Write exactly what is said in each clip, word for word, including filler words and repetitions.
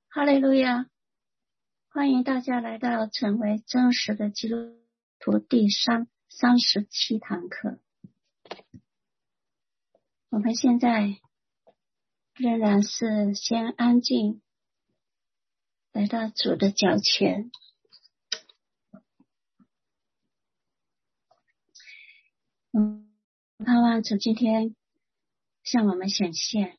哈利路亚！欢迎大家来到成为真实的基督徒第三三十七堂课。我们现在仍然是先安静，来到主的脚前。嗯，盼望主今天向我们显现，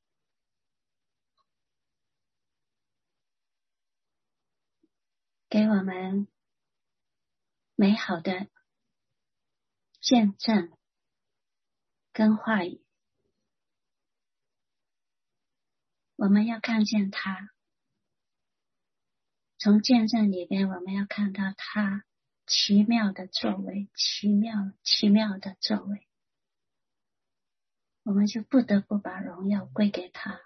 给我们美好的见证跟话语。我们要看见他，从见证里边我们要看到他奇妙的作为，奇妙奇妙的作为，我们就不得不把荣耀归给他。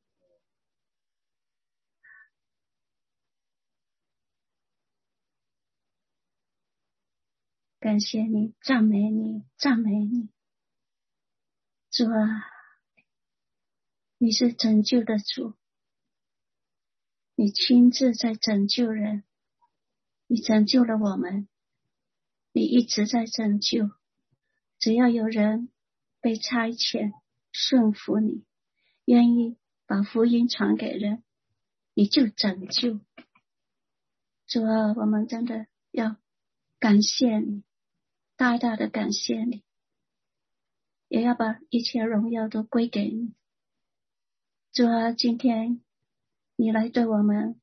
感谢你，赞美你，赞美你，主啊，你是拯救的主，你亲自在拯救人，你拯救了我们，你一直在拯救。只要有人被差遣顺服你，愿意把福音传给人，你就拯救。主啊，我们真的要感谢你，大大的感谢你，也要把一切荣耀都归给你。主啊，今天你来对我们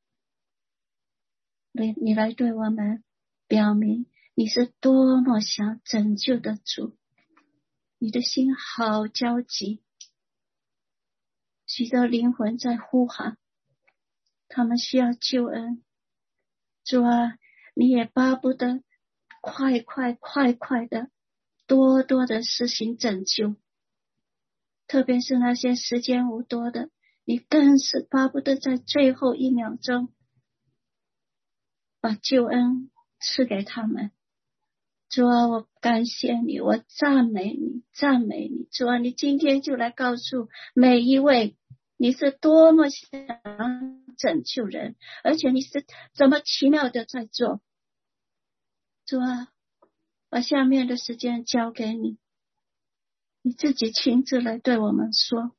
你你来对我们表明你是多么想拯救的主，你的心好焦急，许多灵魂在呼喊，他们需要救恩。主啊，你也巴不得快快快快的多多的施行拯救，特别是那些时间无多的，你更是巴不得在最后一秒钟把救恩赐给他们。主啊，我感谢你，我赞美你，赞美你。主啊，你今天就来告诉每一位，你是多么想拯救人，而且你是怎么奇妙的在做。主啊，把下面的时间交给你，你自己亲自来对我们说。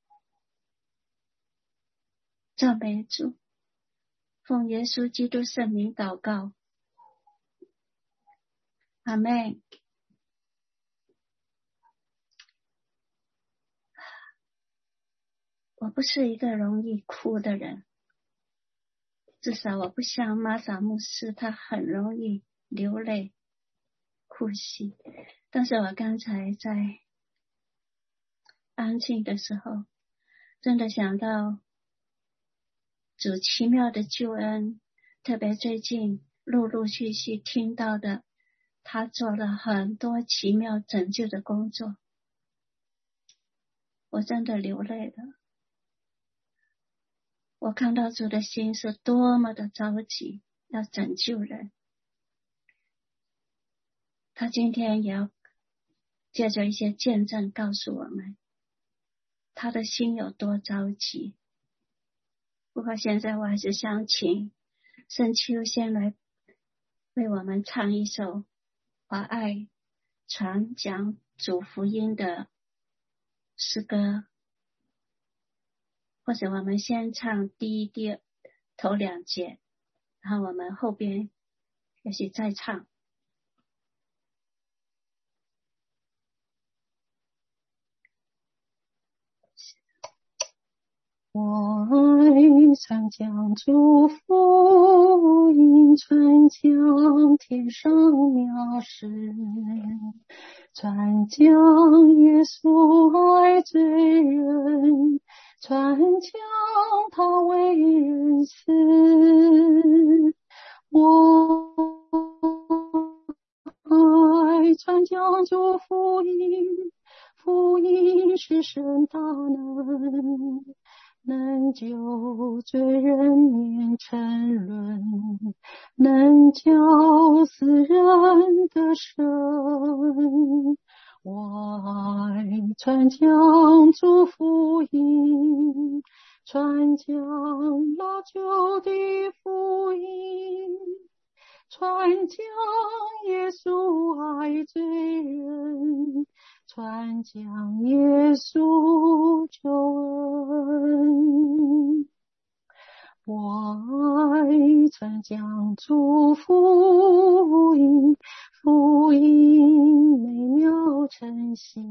赞美主，奉耶稣基督圣名祷告，阿们。我不是一个容易哭的人，至少我不像玛撒牧师，他很容易流泪哭泣。但是我刚才在安静的时候，真的想到主奇妙的救恩，特别最近陆陆续续听到的，他做了很多奇妙拯救的工作，我真的流泪了。我看到主的心是多么的着急要拯救人，他今天也要借着一些见证告诉我们他的心有多着急。不过现在我还是想请圣秋先来为我们唱一首把爱传讲主福音的诗歌，或者我们先唱第一、第二头两节，然后我们后边也许再唱。 我爱传讲主福音，传讲天上妙事，传讲耶稣爱罪人，传讲他为人死。我爱传讲主福音，福音是神大能，能救罪人免沉沦，能叫死人得生。我爱传讲主福音， 传讲老旧的福音，传讲耶稣爱罪人，传讲耶稣救恩。我爱传讲主福音，福音美妙诚信，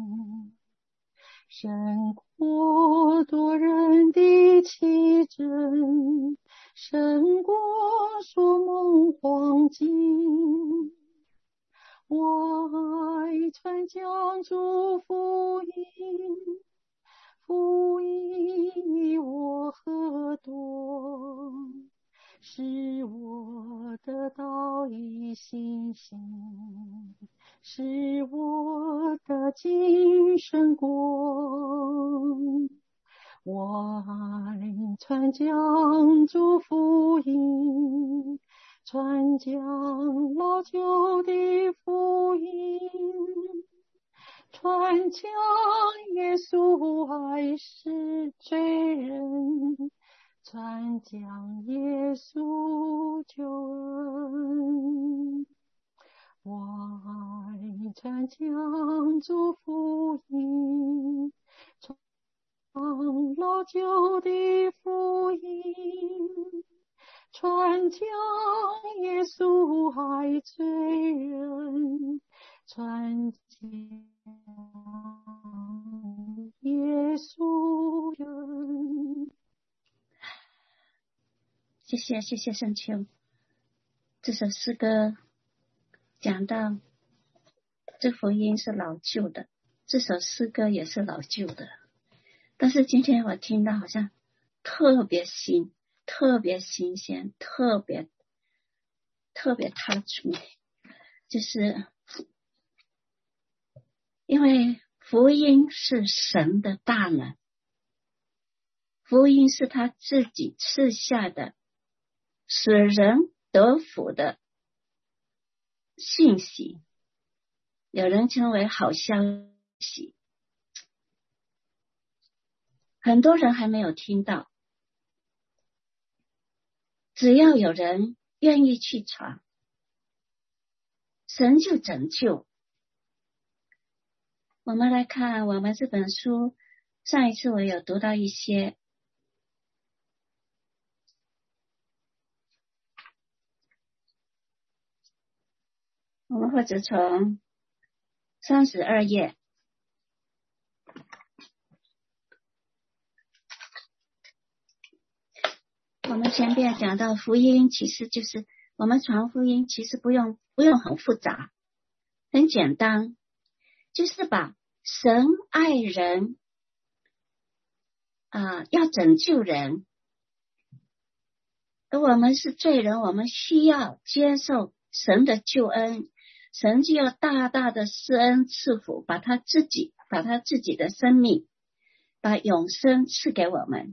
胜过多人的奇珍，胜过说梦黄金。我爱传讲主福音，福音与我何多，使我得到一信心，使我的精神光。我爱传讲主福音，传讲老旧的福音，传讲耶稣爱是罪人，传讲耶稣救恩。我爱传讲主福音，传讲老旧的福音，传讲耶稣爱罪人，传讲耶稣人。 谢谢谢谢圣秋。这首诗歌讲到这福音是老旧的，这首诗歌也是老旧的，但是今天我听到好像特别新，特别新鲜，特别特别touch me，就是因为福音是神的大能，福音是他自己赐下的使人得福的信息，有人称为好消息，很多人还没有听到，只要有人愿意去传，神就拯救。我们来看我们这本书，上一次我有读到一些，我们或者从三十二页，我们前边讲到福音，其实就是我们传福音，其实不用不用很复杂，很简单，就是把神爱人啊、呃，要拯救人，而我们是罪人，我们需要接受神的救恩，神就要大大的施恩赐福，把他自己把他自己的生命，把永生赐给我们。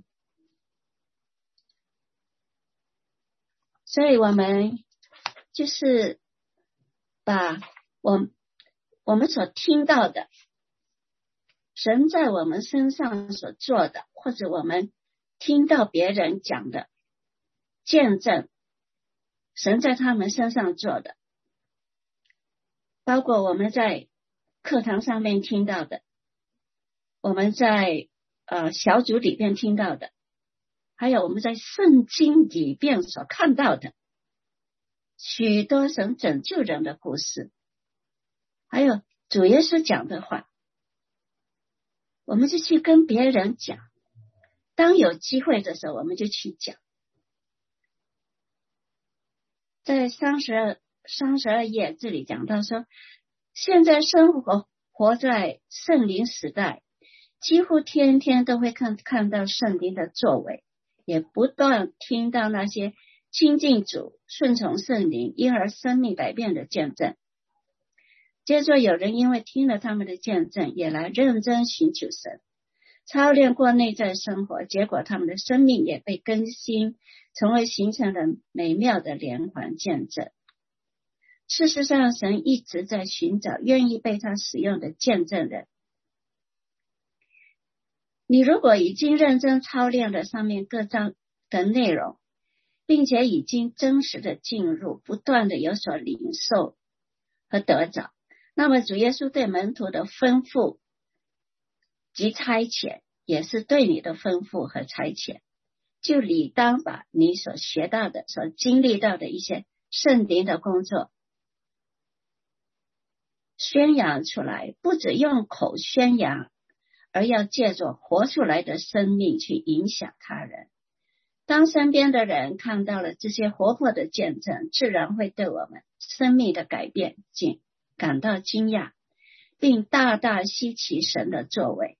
所以我们就是把我我们所听到的，神在我们身上所做的，或者我们听到别人讲的见证，神在他们身上做的，包括我们在课堂上面听到的，我们在呃小组里边听到的，还有我们在圣经里边所看到的许多神拯救人的故事，还有主耶稣讲的话，我们就去跟别人讲，当有机会的时候我们就去讲。在三十二三十二页这里讲到说，现在生活活在圣灵时代，几乎天天都会看看到圣灵的作为，也不断听到那些亲近主、顺从圣灵因而生命改变的见证。接着有人因为听了他们的见证，也来认真寻求神，操练过内在生活，结果他们的生命也被更新，从而形成了美妙的连环见证。事实上，神一直在寻找愿意被他使用的见证人。 你如果已经认真操练了上面各章的内容，并且已经真实的进入，不断的有所领受和得着，那么主耶稣对门徒的吩咐及差遣，也是对你的吩咐和差遣，就理当把你所学到的、所经历到的一些圣灵的工作宣扬出来，不只用口宣扬，而要借着活出来的生命去影响他人。当身边的人看到了这些活泼的见证，自然会对我们生命的改变感到惊讶，并大大稀奇神的作为，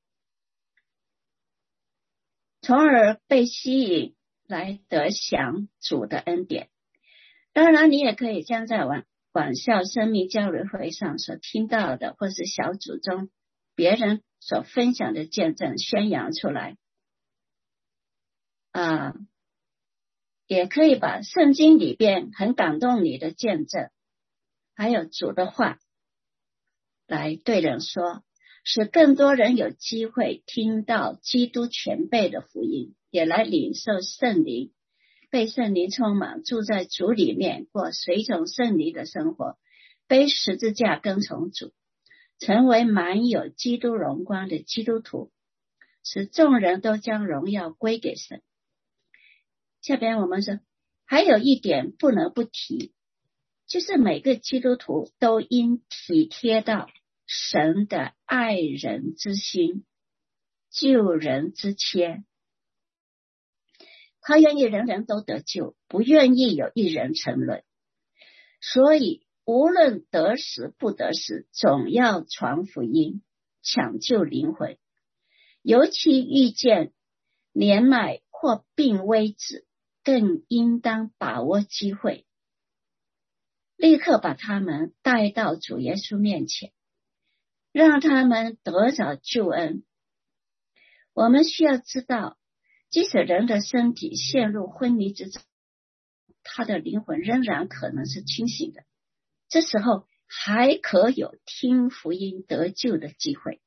从而被吸引来得享主的恩典。当然，你也可以将在晚晚校生命交流会上所听到的，或是小组中别人所分享的见证宣扬出来。啊，也可以把圣经里边很感动你的见证，还有主的话来对人说，使更多人有机会听到基督全备的福音，也来领受圣灵，被圣灵充满，住在主里面，过随从圣灵的生活，背十字架跟从主，成为满有基督荣光的基督徒，使众人都将荣耀归给神。下边我们说，还有一点不能不提，就是每个基督徒都应体贴到神的爱人之心，救人之切。他愿意人人都得救，不愿意有一人沉沦。所以无论得时不得时，总要传福音，抢救灵魂。尤其遇见年迈或病危子，更应当把握机会，立刻把他们带到主耶稣面前，让他们得着救恩。我们需要知道，即使人的身体陷入昏迷之中，他的灵魂仍然可能是清醒的，这时候还可有听福音得救的机会。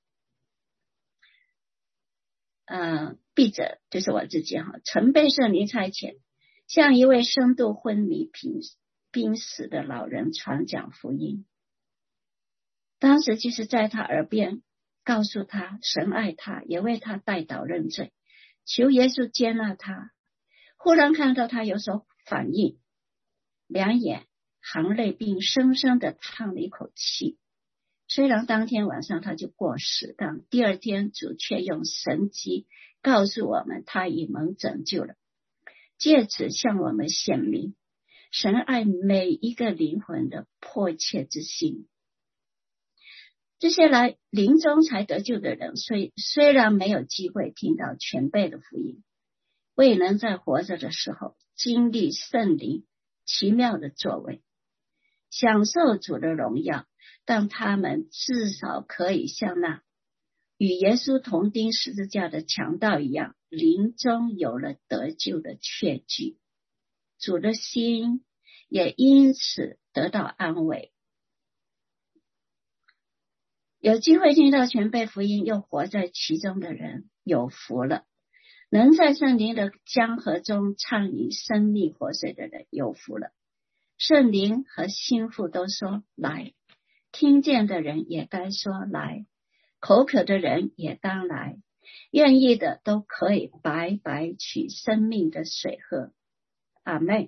呃，笔者就是我自己哈，曾被圣灵差遣，向一位深度昏迷濒濒死的老人传讲福音。当时就是在他耳边告诉他，神爱他，也为他代祷认罪，求耶稣接纳他。忽然看到他有所反应，两眼含泪，并深深的叹了一口气。虽然当天晚上他就过世，但第二天主却用神迹告诉我们，他已蒙拯救了，借此向我们显明神爱每一个灵魂的迫切之心。这些来临终才得救的人，虽虽然没有机会听到全备的福音，未能在活着的时候经历圣灵奇妙的作为，享受主的荣耀，但他们至少可以像那与耶稣同钉十字架的强盗一样，临终有了得救的确据，主的心也因此得到安慰。有机会听到全备福音又活在其中的人有福了，能在圣灵的江河中畅饮生命活水的人有福了。圣灵和心腹都说来，听见的人也该说来，口渴的人也当来，愿意的都可以白白取生命的水喝。阿们。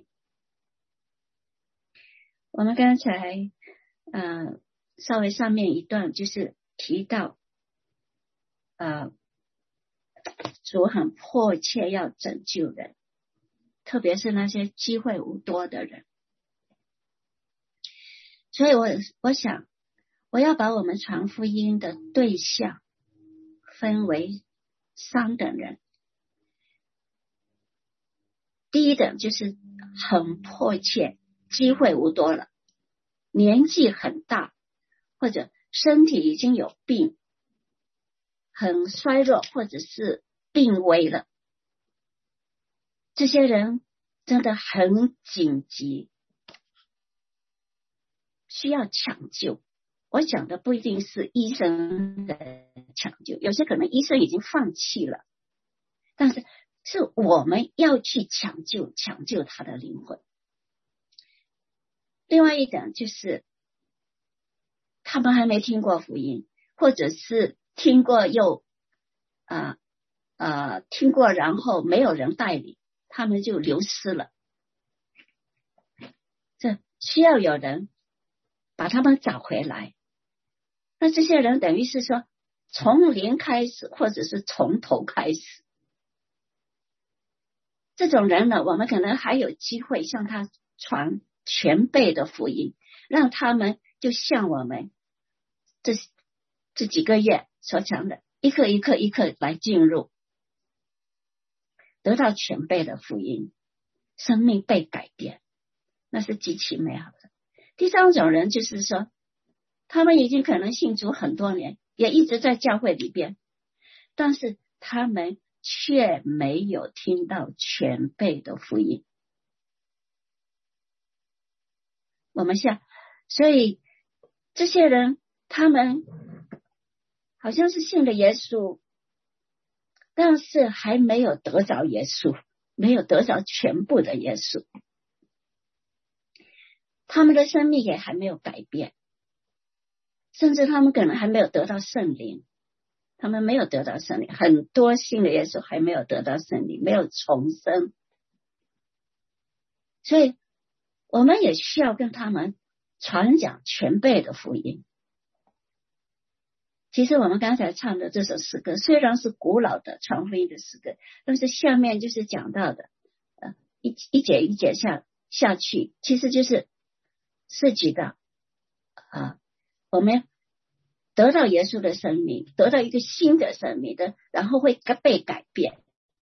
我们刚才呃稍微上面一段就是提到呃主很迫切要拯救人，特别是那些机会无多的人。所以我我想我要把我们传福音的对象分为三等人。第一等就是很迫切，机会无多了，年纪很大，或者身体已经有病，很衰弱，或者是病危了。这些人真的很紧急，需要抢救。 我讲的不一定是医生的抢救，有些可能医生已经放弃了，但是是我们要去抢救抢救他的灵魂。另外一点就是他们还没听过福音，或者是听过又啊呃听过然后没有人带领，他们就流失了。这需要有人把他们找回来。那这些人等于是说从零开始，或者是从头开始。这种人呢，我们可能还有机会向他传全备的福音，让他们就像我们这这几个月所讲的，一刻一刻一刻来进入，得到全备的福音，生命被改变，那是极其美好的。第三种人就是说，他们已经可能信主很多年，也一直在教会里边，但是他们却没有听到全备的福音。我们下，所以这些人他们好像是信了耶稣，但是还没有得着耶稣，没有得着全部的耶稣，他们的生命也还没有改变，甚至他们可能还没有得到圣灵，他们没有得到圣灵，很多信了耶稣还没有得到圣灵，没有重生。所以我们也需要跟他们传讲全备的福音。其实我们刚才唱的这首诗歌虽然是古老的传福音的诗歌，但是下面就是讲到的呃一一节一节下下去，其实就是涉及到啊我们得到耶稣的生命，得到一个新的生命的，然后会被改变，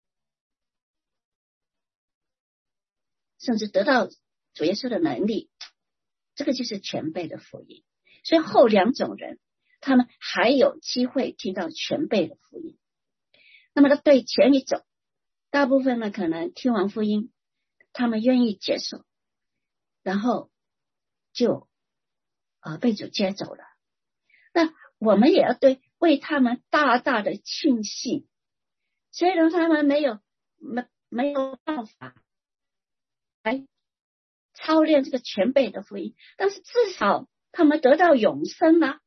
甚至得到主耶稣的能力，这个就是全备的福音。所以后两种人他们还有机会听到全备的福音。那么他对前一种大部分呢，可能听完福音他们愿意接受，然后就呃被主接走了。那我们也要对为他们大大的庆幸，虽然他们没有没没有办法来操练这个全备的福音，但是至少他们得到永生了。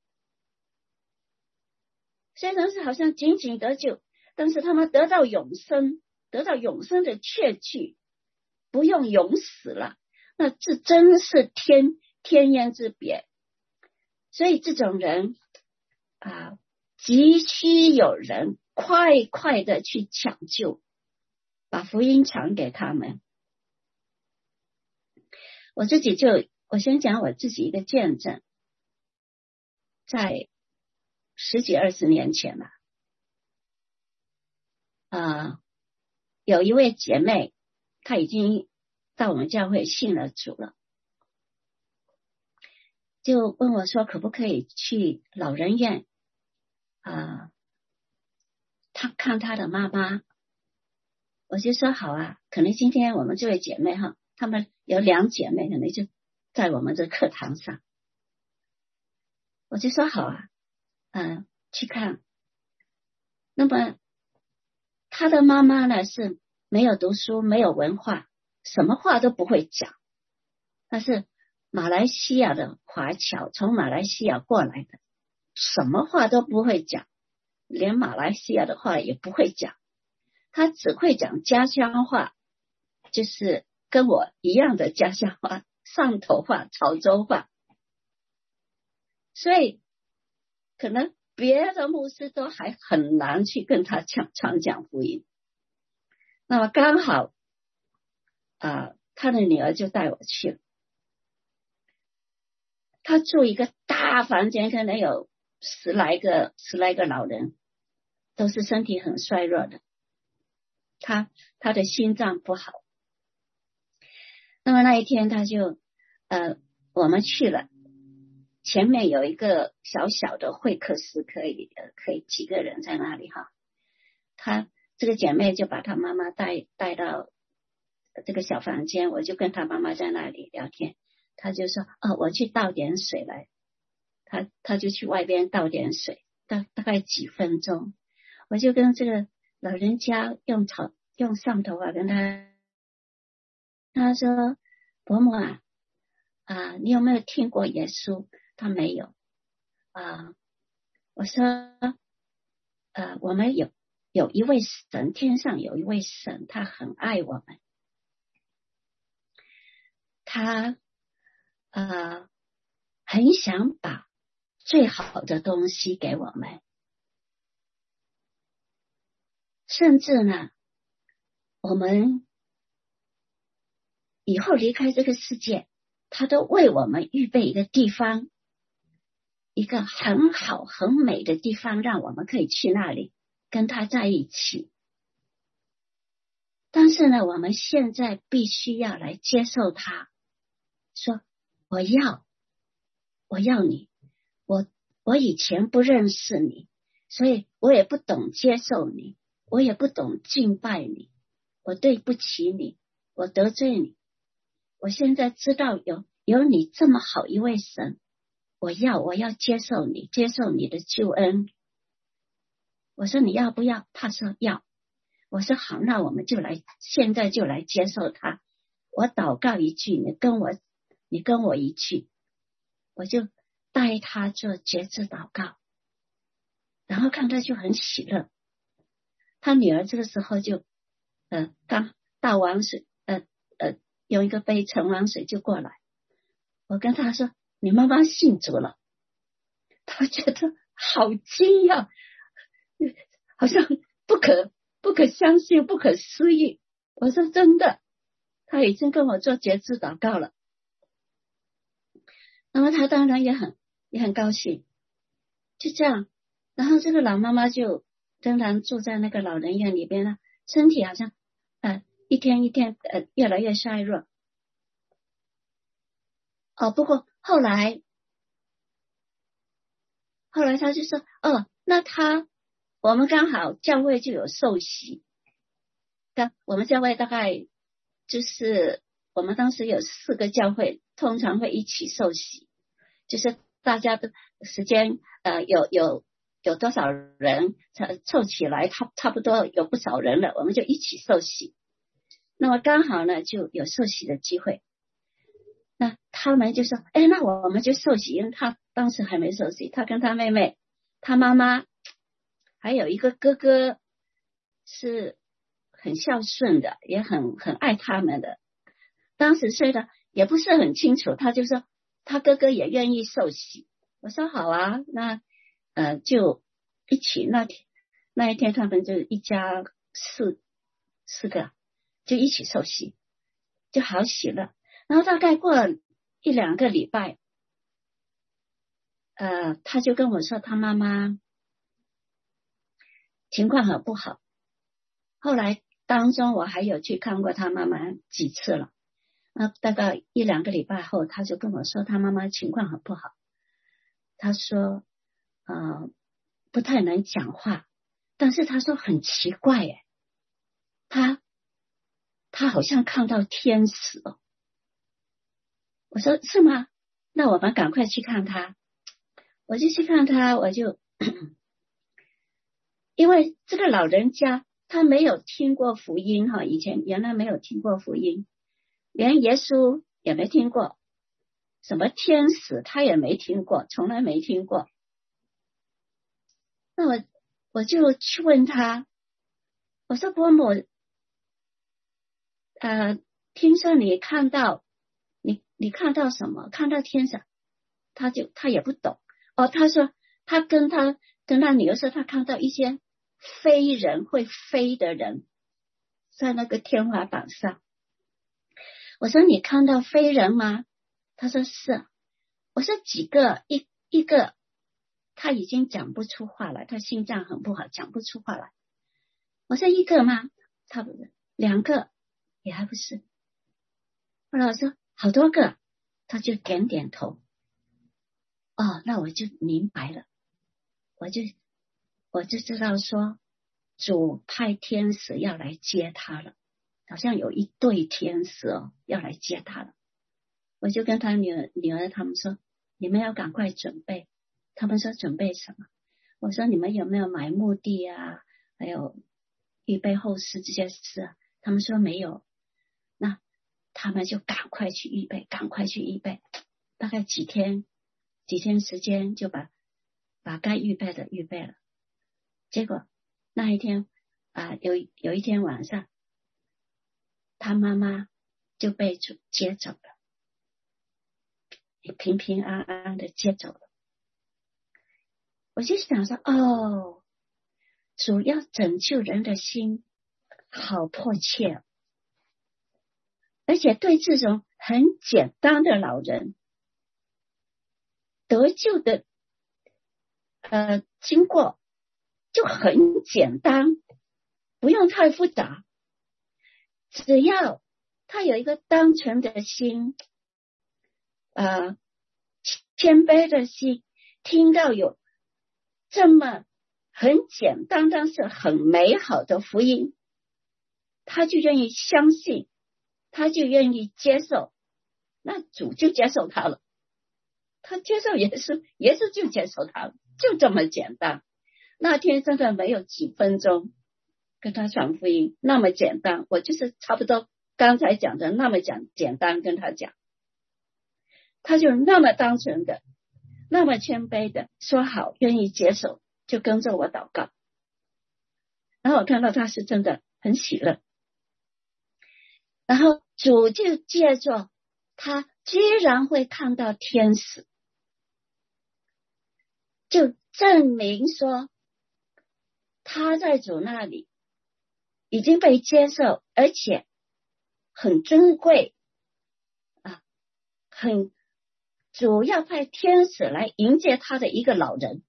虽然是好像仅仅得救，但是他们得到永生，得到永生的确据，不用永死了，那这真是天天渊之别。所以这种人啊，急需有人快快的去抢救，把福音传给他们。我自己就我先讲我自己一个见证，在十几二十年前了，啊，有一位姐妹，她已经到我们教会信了主了，就问我说可不可以去老人院啊，她看她的妈妈。我就说好啊，可能今天我们这位姐妹哈，她们有两姐妹，可能就在我们这课堂上，我就说好啊，嗯、呃，去看。那么她的妈妈呢是没有读书，没有文化，什么话都不会讲，她是马来西亚的华侨，从马来西亚过来的，什么话都不会讲，连马来西亚的话也不会讲，他只会讲家乡话，就是跟我一样的家乡话，上头话、潮州话。所以可能别的牧师都还很难去跟他讲传讲福音。那么刚好啊，他的女儿就带我去了。他住一个大房间，可能有十来个十来个老人，都是身体很衰弱的，他他的心脏不好。那么那一天他就呃我们去了，前面有一个小小的会客室，可以呃可以几个人在那里哈。他这个姐妹就把她妈妈带带到这个小房间，我就跟她妈妈在那里聊天。他就说哦，我去倒点水来。 他他就去外边倒点水，大大概几分钟，我就跟这个老人家用草用上头啊跟他他说伯母啊啊，你有没有听过耶稣？他没有啊。我说呃，我们有有一位神，天上有一位神，他很爱我们，他呃很想把最好的东西给我们，甚至呢，我们以后离开这个世界，他都为我们预备一个地方，一个很好很美的地方，让我们可以去那里跟他在一起。但是呢，我们现在必须要来接受他，说我要我要你，我我以前不认识你，所以我也不懂接受你，我也不懂敬拜你，我对不起你，我得罪你，我现在知道有有你这么好一位神，我要我要接受你，接受你的救恩。我说你要不要？他说要。我说好，那我们就来，现在就来接受他。我祷告一句，你跟我你跟我一句，我就带他做节制祷告，然后看他就很喜乐。他女儿这个时候就呃刚倒完水，呃呃用一个杯盛完水就过来，我跟他说你妈妈信主了。他觉得好惊讶，好像不可不可相信，不可思议。我说真的，他已经跟我做节制祷告了。那么他当然也很也很高兴，就这样。然后这个老妈妈就仍然住在那个老人院里边了，身体好像呃一天一天呃越来越衰弱。哦，不过后来后来他就说，哦，那他我们刚好教会就有受洗，刚我们教会大概就是我们当时有四个教会，通常会一起受洗，就是大家的时间呃有有有多少人凑起来，差差不多有不少人了，我们就一起受洗。那么刚好呢就有受洗的机会，那他们就说，哎，那我们就受洗，因为他当时还没受洗，他跟他妹妹，他妈妈还有一个哥哥是很孝顺的，也很很爱他们的。当时虽然也不是很清楚，他就说他哥哥也愿意受洗。我说好啊，那呃就一起。那天那一天他们就一家四四个就一起受洗，就好喜乐。然后大概过了一两个礼拜，呃，他就跟我说他妈妈情况很不好。后来当中我还有去看过他妈妈几次了。那大概一两个礼拜后，他就跟我说他妈妈情况很不好。他说呃不太能讲话，但是他说很奇怪耶，他他好像看到天使哦。我说是吗？那我们赶快去看他。我就去看他，我就因为这个老人家他没有听过福音哈，以前原来没有听过福音，连耶稣也没听过，什么天使他也没听过，从来没听过。那我我就去问他，我说伯母，呃，听说你看到你你看到什么？看到天使？他就他也不懂哦。他说他跟他跟他女儿说，他看到一些飞人，会飞的人在那个天花板上。我说你看到飞人吗？他说是。我说几个？一一个他已经讲不出话来，他心脏很不好，讲不出话来。我说一个吗？差不多。两个也还不是。后来我说好多个，他就点点头。哦，那我就明白了，我就我就知道说主派天使要来接他了，好像有一对天使哦要来接他了。我就跟他女儿女儿他们说，你们要赶快准备， 他们说准备什么？我说你们有没有买墓地啊，还有预备后事这些事啊？他们说没有。那他们就赶快去预备，赶快去预备，大概几天几天时间就把把该预备的预备了。结果那一天啊、呃，有有一天晚上，他妈妈就被主接走了，平平安安的接走了。我就想说，哦，主要拯救人的心好迫切、哦，而且对这种很简单的老人得救的呃经过就很简单，不用太复杂，只要他有一个单纯的心，呃谦卑的心，听到有这么很简单但是很美好的福音，他就愿意相信，他就愿意接受，那主就接受他了，他接受耶稣，耶稣就接受他了，就这么简单。那天真的没有几分钟跟他传福音，那么简单，我就是差不多刚才讲的那么讲简单跟他讲，他就那么单纯的，那么谦卑的说好，愿意接受，就跟着我祷告。然后我看到他是真的很喜乐，然后主就借着他居然会看到天使，就证明说他在主那里已经被接受，而且很尊贵啊，很主要派天使来迎接他的一个老人。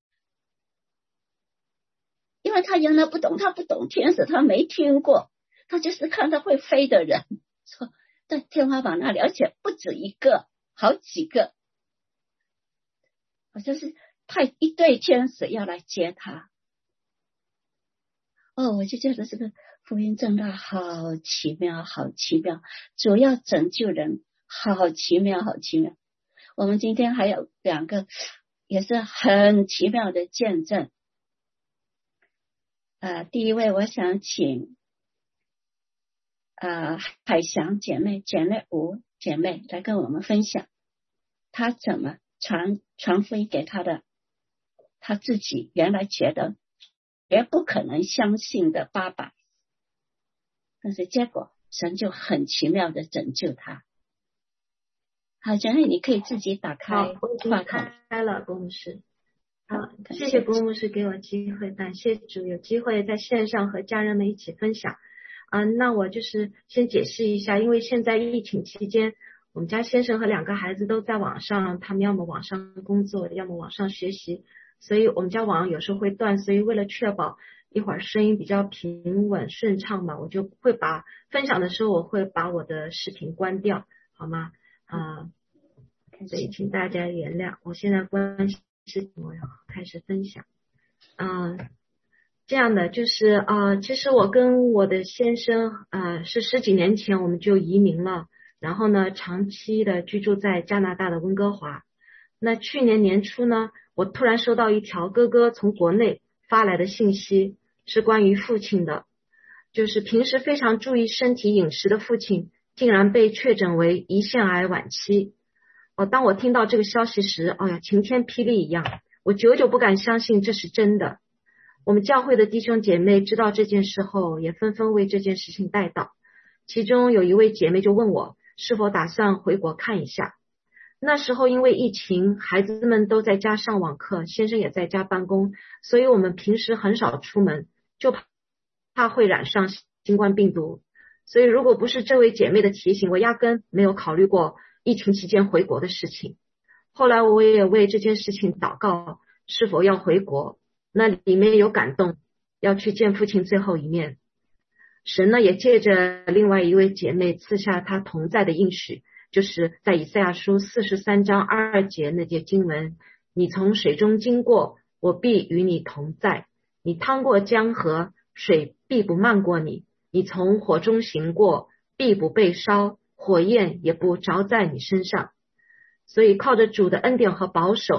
因为他原来不懂，他不懂天使，他没听过，他就是看到会飞的人，说在天花板那里，而且不止一个，好几个，好像是派一对天使要来接他。哦，我就觉得这个福音真的好奇妙，好奇妙，主要拯救人，好奇妙，好奇妙。我们今天还有两个也是很奇妙的见证。呃，第一位我想请呃海翔姐妹姐妹吴姐妹来跟我们分享，她怎么传传福音给她的，她自己原来觉得绝不可能相信的爸爸，但是结果神就很奇妙的拯救她。好，姐妹你可以自己打开话筒。 开了，公牧师。好，谢谢公牧师给我机会，感谢主有机会在线上和家人们一起分享。啊、呃，那我就是先解释一下，因为现在疫情期间，我们家先生和两个孩子都在网上，他们要么网上工作，要么网上学习，所以我们家网有时候会断，所以为了确保一会儿声音比较平稳顺畅嘛，我就会把分享的时候我会把我的视频关掉，好吗？啊、呃，所以请大家原谅，我现在关是我要开始分享。嗯、呃，这样的就是呃，其实我跟我的先生呃是十几年前我们就移民了，然后呢长期的居住在加拿大的温哥华。那去年年初呢，我突然收到一条哥哥从国内发来的信息，是关于父亲的，就是平时非常注意身体饮食的父亲竟然被确诊为胰腺癌晚期。哦，当我听到这个消息时，哎呀，晴天霹雳一样，我久久不敢相信这是真的。我们教会的弟兄姐妹知道这件事后，也纷纷为这件事情代祷。其中有一位姐妹就问我，是否打算回国看一下。那时候因为疫情，孩子们都在家上网课，先生也在家办公，所以我们平时很少出门，就怕怕会染上新冠病毒。所以如果不是这位姐妹的提醒，我压根没有考虑过疫情期间回国的事情。后来我也为这件事情祷告，是否要回国，那里面有感动，要去见父亲最后一面。神呢也借着另外一位姐妹赐下他同在的应许，就是在以赛亚书四十三章二节那节经文，你从水中经过，我必与你同在，你趟过江河，水必不漫过你，你从火中行过，必不被烧，火焰也不着在你身上。所以靠着主的恩典和保守，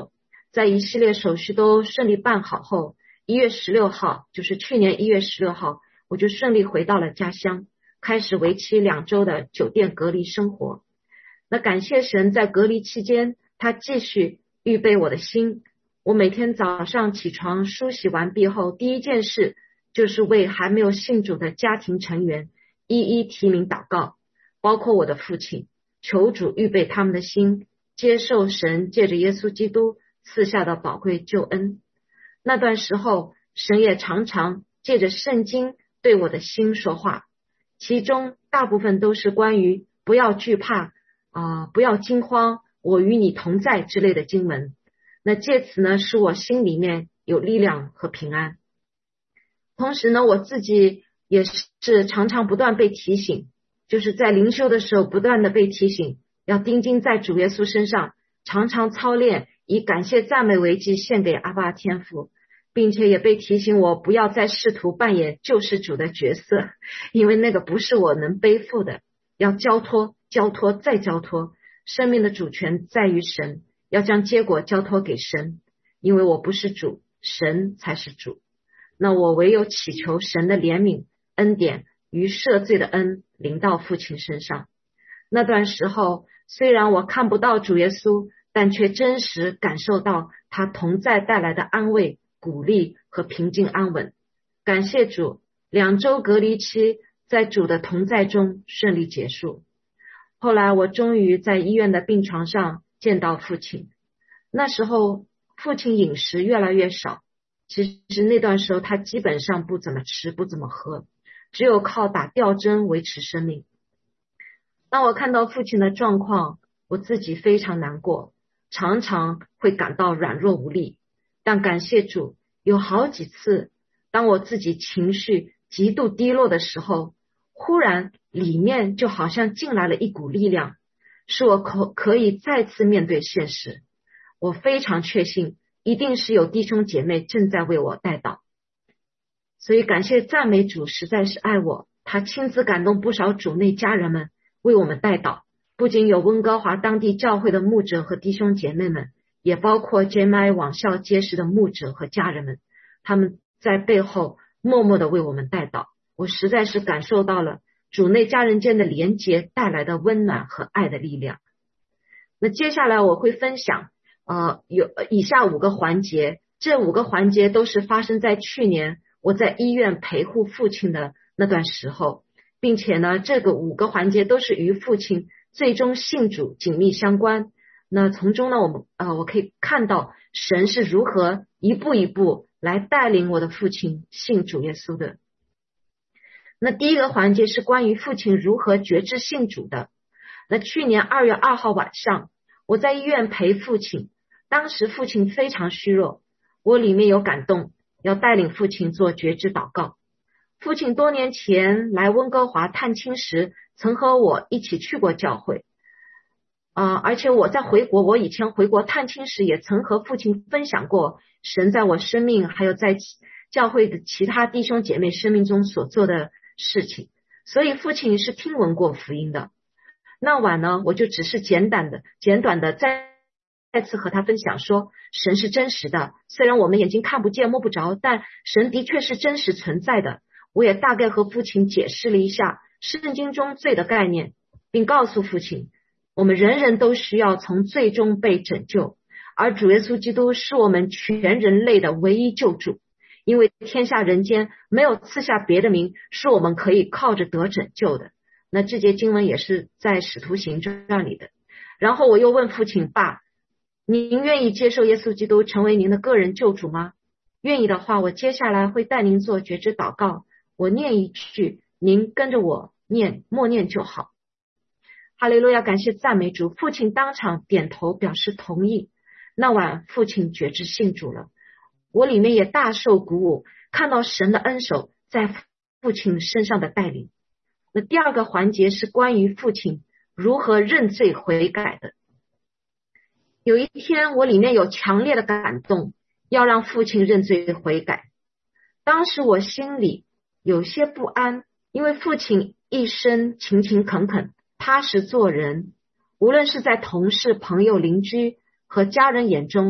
在一系列手续都顺利办好后，一月十六号，就是去年一月十六号，我就顺利回到了家乡，开始为期两周的酒店隔离生活。那感谢神，在隔离期间，他继续预备我的心。我每天早上起床梳洗完毕后，第一件事就是为还没有信主的家庭成员一一提名祷告，包括我的父亲，求主预备他们的心，接受神借着耶稣基督赐下的宝贵救恩。那段时候，神也常常借着圣经对我的心说话，其中大部分都是关于不要惧怕啊、呃，不要惊慌，我与你同在之类的经文。那借此呢，使我心里面有力量和平安。同时呢，我自己也是常常不断被提醒，就是在灵修的时候不断的被提醒，要钉钉在主耶稣身上，常常操练以感谢赞美为祭献给阿爸天父，并且也被提醒我不要再试图扮演救世主的角色，因为那个不是我能背负的，要交托交托再交托，生命的主权在于神，要将结果交托给神，因为我不是主，神才是主。那我唯有祈求神的怜悯恩典与赦罪的恩临到父亲身上。那段时候虽然我看不到主耶稣，但却真实感受到他同在带来的安慰、鼓励和平静安稳。感谢主，两周隔离期在主的同在中顺利结束。后来我终于在医院的病床上见到父亲。那时候父亲饮食越来越少，其实那段时候他基本上不怎么吃不怎么喝，只有靠打吊针维持生命。当我看到父亲的状况，我自己非常难过，常常会感到软弱无力。但感谢主，有好几次当我自己情绪极度低落的时候，忽然里面就好像进来了一股力量，使我可可以再次面对现实。我非常确信一定是有弟兄姐妹正在为我代祷，所以感谢赞美主实在是爱我，他亲自感动不少主内家人们为我们代祷，不仅有温哥华当地教会的牧者和弟兄姐妹们，也包括 J M I 网校结识的牧者和家人们，他们在背后默默地为我们代祷。我实在是感受到了主内家人间的连结带来的温暖和爱的力量。那接下来我会分享呃，有以下五个环节，这五个环节都是发生在去年我在医院陪护父亲的那段时候，并且呢，这个五个环节都是与父亲最终信主紧密相关。那从中呢，我们呃，我可以看到神是如何一步一步来带领我的父亲信主耶稣的。那第一个环节是关于父亲如何决志信主的。那去年二月二号晚上，我在医院陪父亲，当时父亲非常虚弱，我里面有感动，要带领父亲做决志祷告。父亲多年前来温哥华探亲时，曾和我一起去过教会。呃，而且我在回国，我以前回国探亲时也曾和父亲分享过神在我生命还有在教会的其他弟兄姐妹生命中所做的事情，所以父亲是听闻过福音的。那晚呢，我就只是简短的简短的再再次和他分享说，神是真实的，虽然我们眼睛看不见摸不着，但神的确是真实存在的。我也大概和父亲解释了一下圣经中罪的概念，并告诉父亲，我们人人都需要从罪中被拯救，而主耶稣基督是我们全人类的唯一救主，因为天下人间没有赐下别的名是我们可以靠着得拯救的。那这节经文也是在使徒行传里的。然后我又问父亲，爸，您愿意接受耶稣基督成为您的个人救主吗？愿意的话，我接下来会带您做觉知祷告，我念一句，您跟着我念，默念就好。哈利路亚，感谢赞美主。父亲当场点头表示同意。那晚父亲觉知信主了，我里面也大受鼓舞，看到神的恩手在父亲身上的带领。那第二个环节是关于父亲如何认罪悔改的。有一天我里面有强烈的感动，要让父亲认罪悔改。当时我心里有些不安，因为父亲一生勤勤恳恳踏实做人，无论是在同事朋友邻居和家人眼中，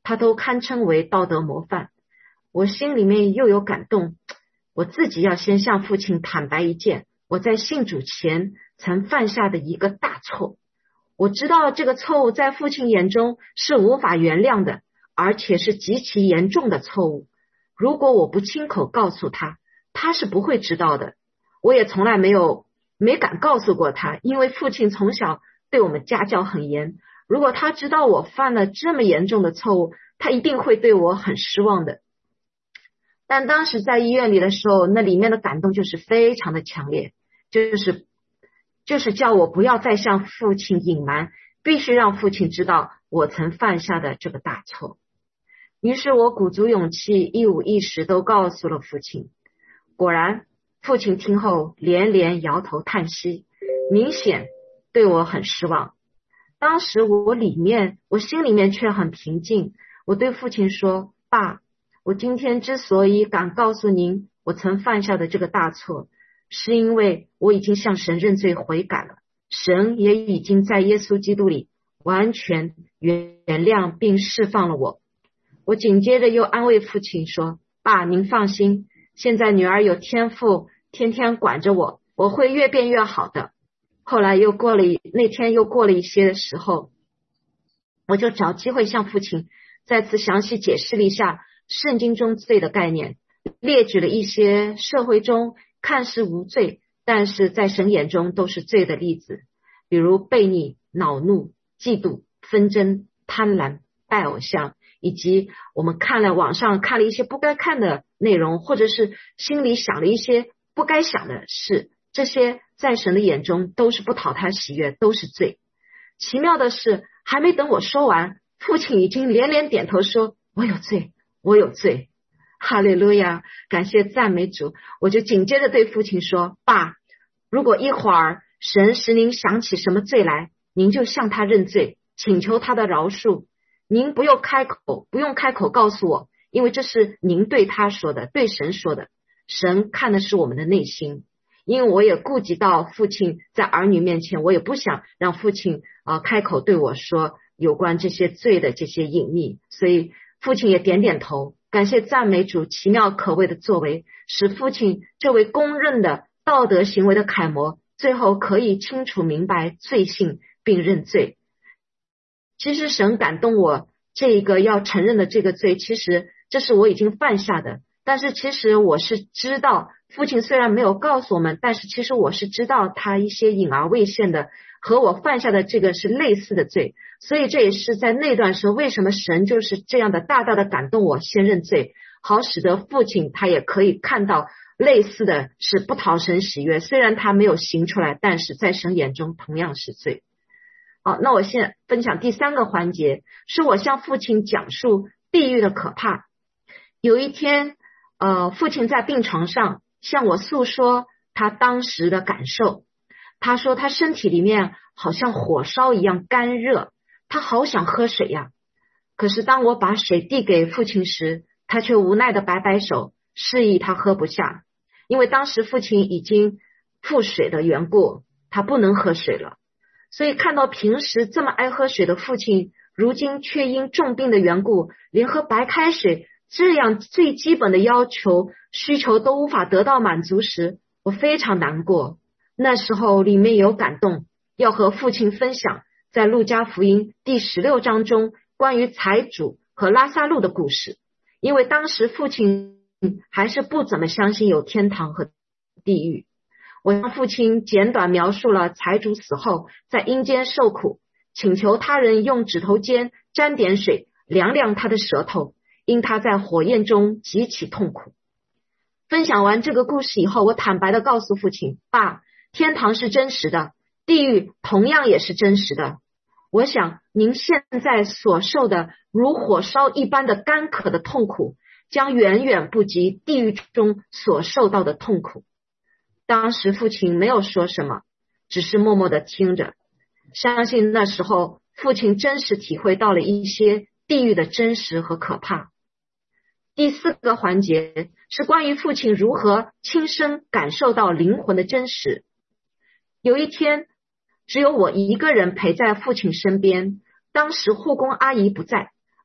他都堪称为道德模范。我心里面又有感动，我自己要先向父亲坦白一件我在信主前曾犯下的一个大错。我知道这个错误在父亲眼中是无法原谅的，而且是极其严重的错误。如果我不亲口告诉他，他是不会知道的。我也从来没有没敢告诉过他，因为父亲从小对我们家教很严，如果他知道我犯了这么严重的错误，他一定会对我很失望的。但当时在医院里的时候，那里面的感动就是非常的强烈，就是就是叫我不要再向父亲隐瞒，必须让父亲知道我曾犯下的这个大错。于是我鼓足勇气，一五一十都告诉了父亲。果然父亲听后连连摇头叹息，明显对我很失望。当时我里面我心里面却很平静，我对父亲说，爸，我今天之所以敢告诉您我曾犯下的这个大错，是因为我已经向神认罪悔改了，神也已经在耶稣基督里完全原谅并释放了我。我紧接着又安慰父亲说，爸，您放心，现在女儿有天父天天管着我，我会越变越好的。后来又过了一那天又过了一些的时候，我就找机会向父亲再次详细解释了一下圣经中罪的概念，列举了一些社会中看似无罪但是在神眼中都是罪的例子，比如悖逆、恼怒、嫉妒、纷争、贪婪、拜偶像，以及我们看了网上看了一些不该看的内容，或者是心里想了一些不该想的事，这些在神的眼中都是不讨他喜悦，都是罪。奇妙的是，还没等我说完，父亲已经连连点头说，我有罪，我有罪。哈利路亚，感谢赞美主。我就紧接着对父亲说，爸，如果一会儿神使您想起什么罪来，您就向他认罪，请求他的饶恕。您不用开口，不用开口告诉我，因为这是您对他说的，对神说的。神看的是我们的内心。因为我也顾及到父亲在儿女面前，我也不想让父亲呃开口对我说有关这些罪的这些隐秘，所以父亲也点点头。感谢赞美主奇妙可畏的作为，使父亲这位公认的道德行为的楷模，最后可以清楚明白罪性并认罪。其实神感动我这一个要承认的这个罪，其实这是我已经犯下的，但是其实我是知道，父亲虽然没有告诉我们，但是其实我是知道他一些隐而未现的和我犯下的这个是类似的罪，所以这也是在那段时候为什么神就是这样的大大的感动我先认罪，好使得父亲他也可以看到类似的是不讨神喜悦，虽然他没有行出来，但是在神眼中同样是罪。好，那我现在分享第三个环节，是我向父亲讲述地狱的可怕。有一天呃，父亲在病床上向我诉说他当时的感受，他说他身体里面好像火烧一样干热，他好想喝水呀。可是当我把水递给父亲时，他却无奈的摆摆手，示意他喝不下，因为当时父亲已经腹水的缘故，他不能喝水了。所以看到平时这么爱喝水的父亲，如今却因重病的缘故，连喝白开水这样最基本的要求需求都无法得到满足时，我非常难过。那时候里面有感动，要和父亲分享在路加福音第十六章中关于财主和拉撒路的故事，因为当时父亲还是不怎么相信有天堂和地狱。我向父亲简短描述了财主死后在阴间受苦，请求他人用指头尖沾点水凉凉他的舌头，因他在火焰中极其痛苦。分享完这个故事以后，我坦白地告诉父亲，爸，天堂是真实的，地狱同样也是真实的。我想您现在所受的如火烧一般的干渴的痛苦，将远远不及地狱中所受到的痛苦。当时父亲没有说什么，只是默默地听着。相信那时候父亲真实体会到了一些地狱的真实和可怕。第四个环节是关于父亲如何亲身感受到灵魂的真实。有一天，只有我一个人陪在父亲身边，当时护工阿姨不在，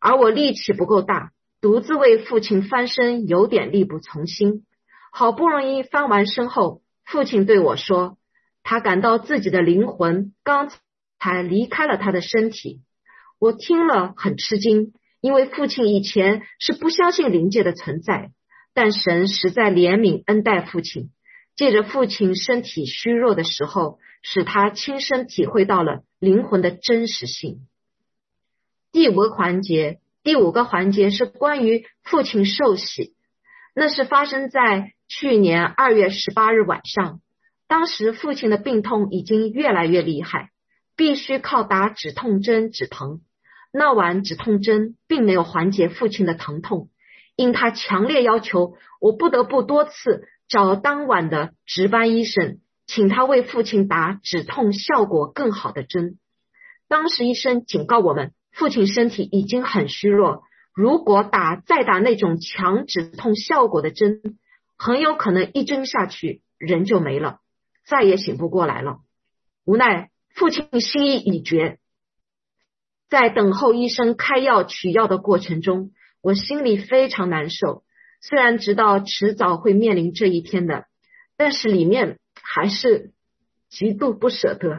而我力气不够大，独自为父亲翻身有点力不从心。好不容易翻完身后，父亲对我说，他感到自己的灵魂刚才离开了他的身体。我听了很吃惊，因为父亲以前是不相信灵界的存在，但神实在怜悯恩待父亲，借着父亲身体虚弱的时候，使他亲身体会到了灵魂的真实性。第五个环节，第五个环节是关于父亲受洗，那是发生在去年二月十八日晚上。当时父亲的病痛已经越来越厉害，必须靠打止痛针止疼。那晚止痛针并没有缓解父亲的疼痛，因他强烈要求，我不得不多次找当晚的值班医生，请他为父亲打止痛效果更好的针。当时医生警告我们，父亲身体已经很虚弱，如果打再打那种强止痛效果的针，很有可能一针下去人就没了，再也醒不过来了。无奈父亲心意已决，在等候医生开药取药的过程中，我心里非常难受，虽然知道迟早会面临这一天的，但是里面还是极度不舍得。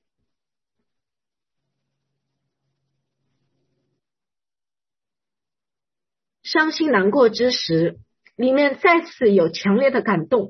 伤心难过之时，里面再次有强烈的感动。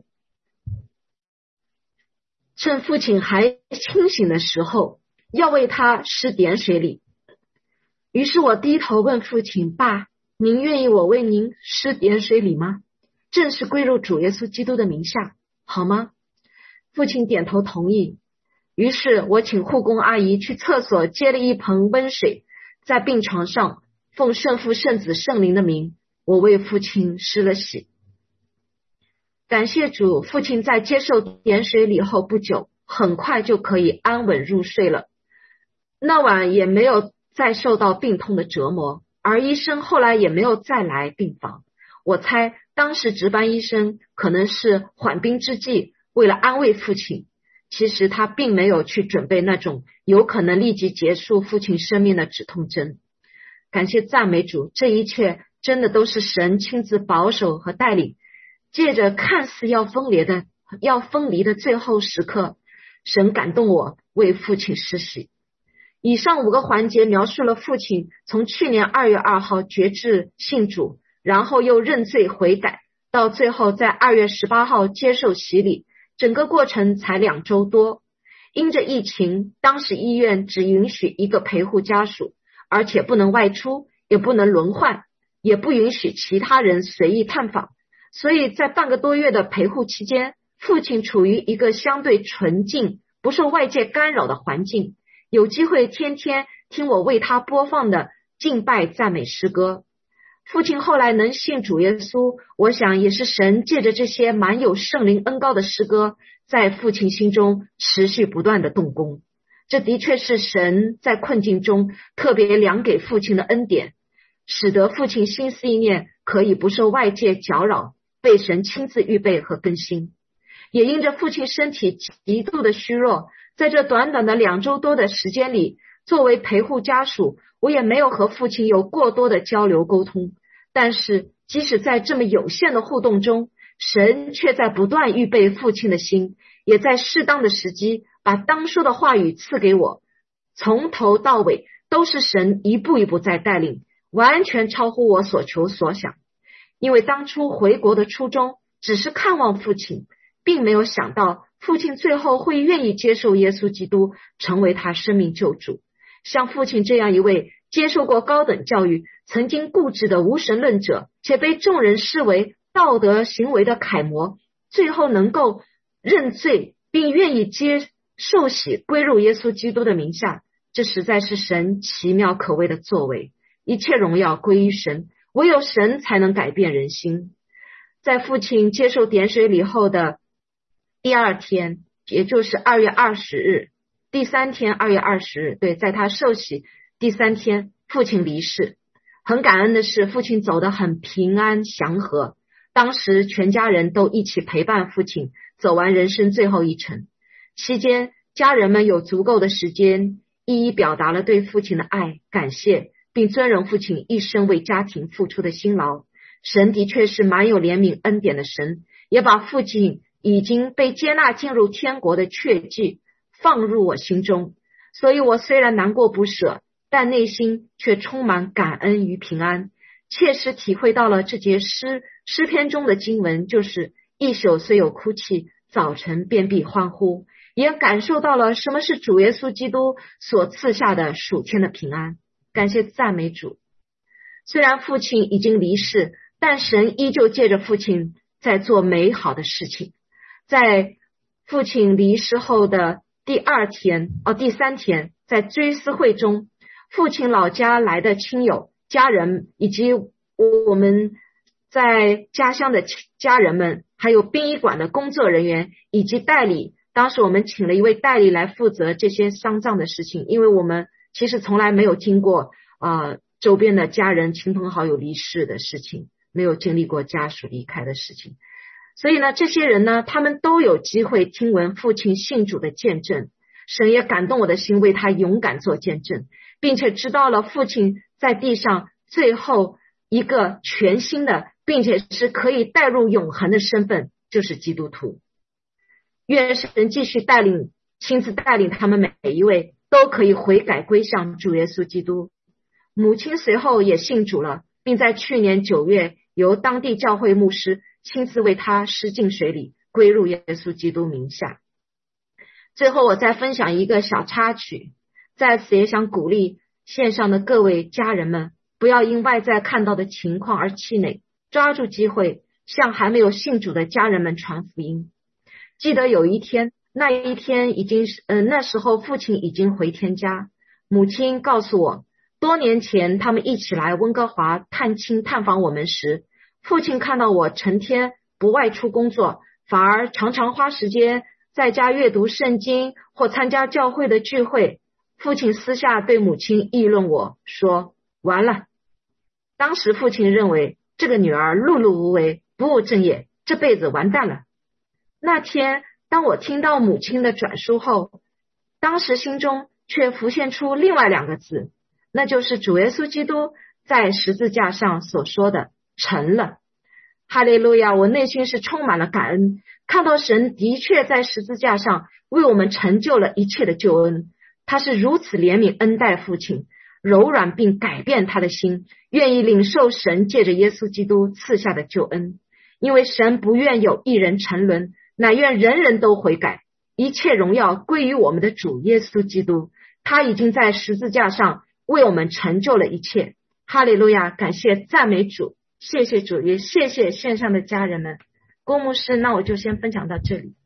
趁父亲还清醒的时候，要为他施点水礼。于是我低头问父亲，爸，您愿意我为您施点水礼吗？正式归入主耶稣基督的名下，好吗？父亲点头同意。于是我请护工阿姨去厕所接了一盆温水，在病床上奉圣父圣子圣灵的名，我为父亲施了洗。感谢主，父亲在接受点水礼后不久，很快就可以安稳入睡了。那晚也没有再受到病痛的折磨，而医生后来也没有再来病房。我猜当时值班医生可能是缓兵之计，为了安慰父亲，其实他并没有去准备那种有可能立即结束父亲生命的止痛针。感谢赞美主，这一切真的都是神亲自保守和带领，借着看似要分离的要分离的最后时刻，神感动我为父亲施洗。以上五个环节描述了父亲从去年二月二号决志信主，然后又认罪悔改，到最后在二月十八号接受洗礼，整个过程才两周多。因着疫情，当时医院只允许一个陪护家属，而且不能外出，也不能轮换，也不允许其他人随意探访，所以在半个多月的陪护期间，父亲处于一个相对纯净、不受外界干扰的环境，有机会天天听我为他播放的敬拜赞美诗歌。父亲后来能信主耶稣，我想也是神借着这些满有圣灵恩膏的诗歌，在父亲心中持续不断的动工。这的确是神在困境中特别量给父亲的恩典，使得父亲心思意念可以不受外界搅扰，被神亲自预备和更新。也因着父亲身体极度的虚弱，在这短短的两周多的时间里，作为陪护家属，我也没有和父亲有过多的交流沟通，但是即使在这么有限的互动中，神却在不断预备父亲的心，也在适当的时机把当说的话语赐给我。从头到尾都是神一步一步在带领，完全超乎我所求所想。因为当初回国的初衷只是看望父亲，并没有想到父亲最后会愿意接受耶稣基督，成为他生命救主。像父亲这样一位接受过高等教育，曾经固执的无神论者，且被众人视为道德行为的楷模，最后能够认罪并愿意接受洗归入耶稣基督的名下，这实在是神奇妙可畏的作为。一切荣耀归于神，唯有神才能改变人心。在父亲接受点水礼后的第二天，也就是二月二十日，第三天二月二十日，对，在他受洗第三天，父亲离世。很感恩的是，父亲走得很平安祥和，当时全家人都一起陪伴父亲走完人生最后一程。期间家人们有足够的时间一一表达了对父亲的爱、感谢， 并尊荣父亲一生为家庭付出的辛劳。神的确是蛮有怜悯恩典的神，也把父亲已经被接纳进入天国的确据放入我心中，所以我虽然难过不舍，但内心却充满感恩与平安。切实体会到了这节诗诗篇中的经文，就是一宿虽有哭泣，早晨便必欢呼，也感受到了什么是主耶稣基督所赐下的属天的平安。感谢赞美主。虽然父亲已经离世，但神依旧借着父亲在做美好的事情。在父亲离世后的第二天哦，第三天，在追思会中，父亲老家来的亲友家人，以及我们在家乡的家人们，还有殡仪馆的工作人员以及代理，当时我们请了一位代理来负责这些丧葬的事情，因为我们其实从来没有听过呃周边的家人亲朋好友离世的事情，没有经历过家属离开的事情，所以呢，这些人呢，他们都有机会听闻父亲信主的见证。神也感动我的心，为他勇敢做见证，并且知道了父亲在地上最后一个全新的并且是可以带入永恒的身份，就是基督徒。愿神继续带领亲自带领他们每一位都可以悔改归向主耶稣基督。母亲随后也信主了，并在去年九月由当地教会牧师亲自为他施浸水礼，归入耶稣基督名下。最后我再分享一个小插曲，在此也想鼓励线上的各位家人们，不要因外在看到的情况而气馁，抓住机会向还没有信主的家人们传福音。记得有一天，那一天已经是呃那时候父亲已经回天家，母亲告诉我，多年前他们一起来温哥华探亲探访我们时，父亲看到我成天不外出工作，反而常常花时间在家阅读圣经或参加教会的聚会。父亲私下对母亲议论我说，完了。当时父亲认为这个女儿碌碌无为，不务正业，这辈子完蛋了。那天当我听到母亲的转述后，当时心中却浮现出另外两个字，那就是主耶稣基督在十字架上所说的成了。哈利路亚，我内心是充满了感恩，看到神的确在十字架上为我们成就了一切的救恩。他是如此怜悯恩待父亲，柔软并改变他的心，愿意领受神借着耶稣基督赐下的救恩。因为神不愿有一人沉沦，乃愿人人都悔改。一切荣耀归于我们的主耶稣基督，他已经在十字架上为我们成就了一切。哈利路亚，感谢赞美主，谢谢主，也谢谢线上的家人们。郭牧师，那我就先分享到这里。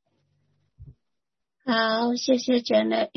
好，谢谢 Janet，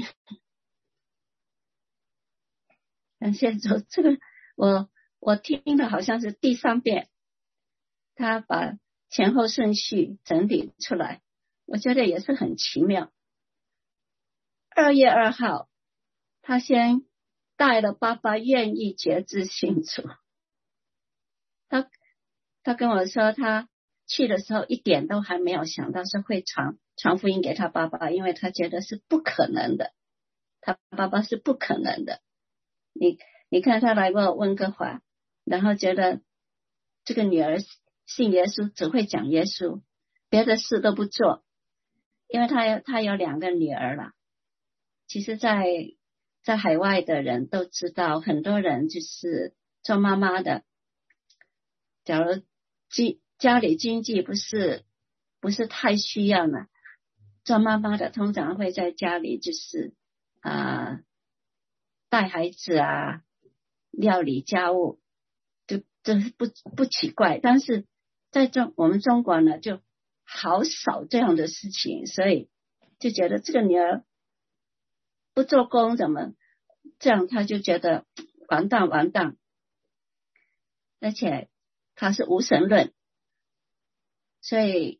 感谢主。这个我我听的好像是第三遍，他把前后顺序整理出来，我觉得也是很奇妙。二月二号，他先带了爸爸愿意决志信主。他他跟我说，他去的时候一点都还没有想到是会传传福音给他爸爸，因为他觉得是不可能的，他爸爸是不可能的。你你看他来过温哥华，然后觉得这个女儿信耶稣，只会讲耶稣，别的事都不做，因为他有他有两个女儿了。其实在在海外的人都知道，很多人就是做妈妈的，假如家里经济不是不是太需要呢，做妈妈的通常会在家里就是啊、呃、带孩子啊，料理家务，就这不不奇怪。但是在中我们中国呢，就好少这样的事情，所以就觉得这个女儿不做工怎么这样，他就觉得完蛋完蛋，而且他是无神论，所以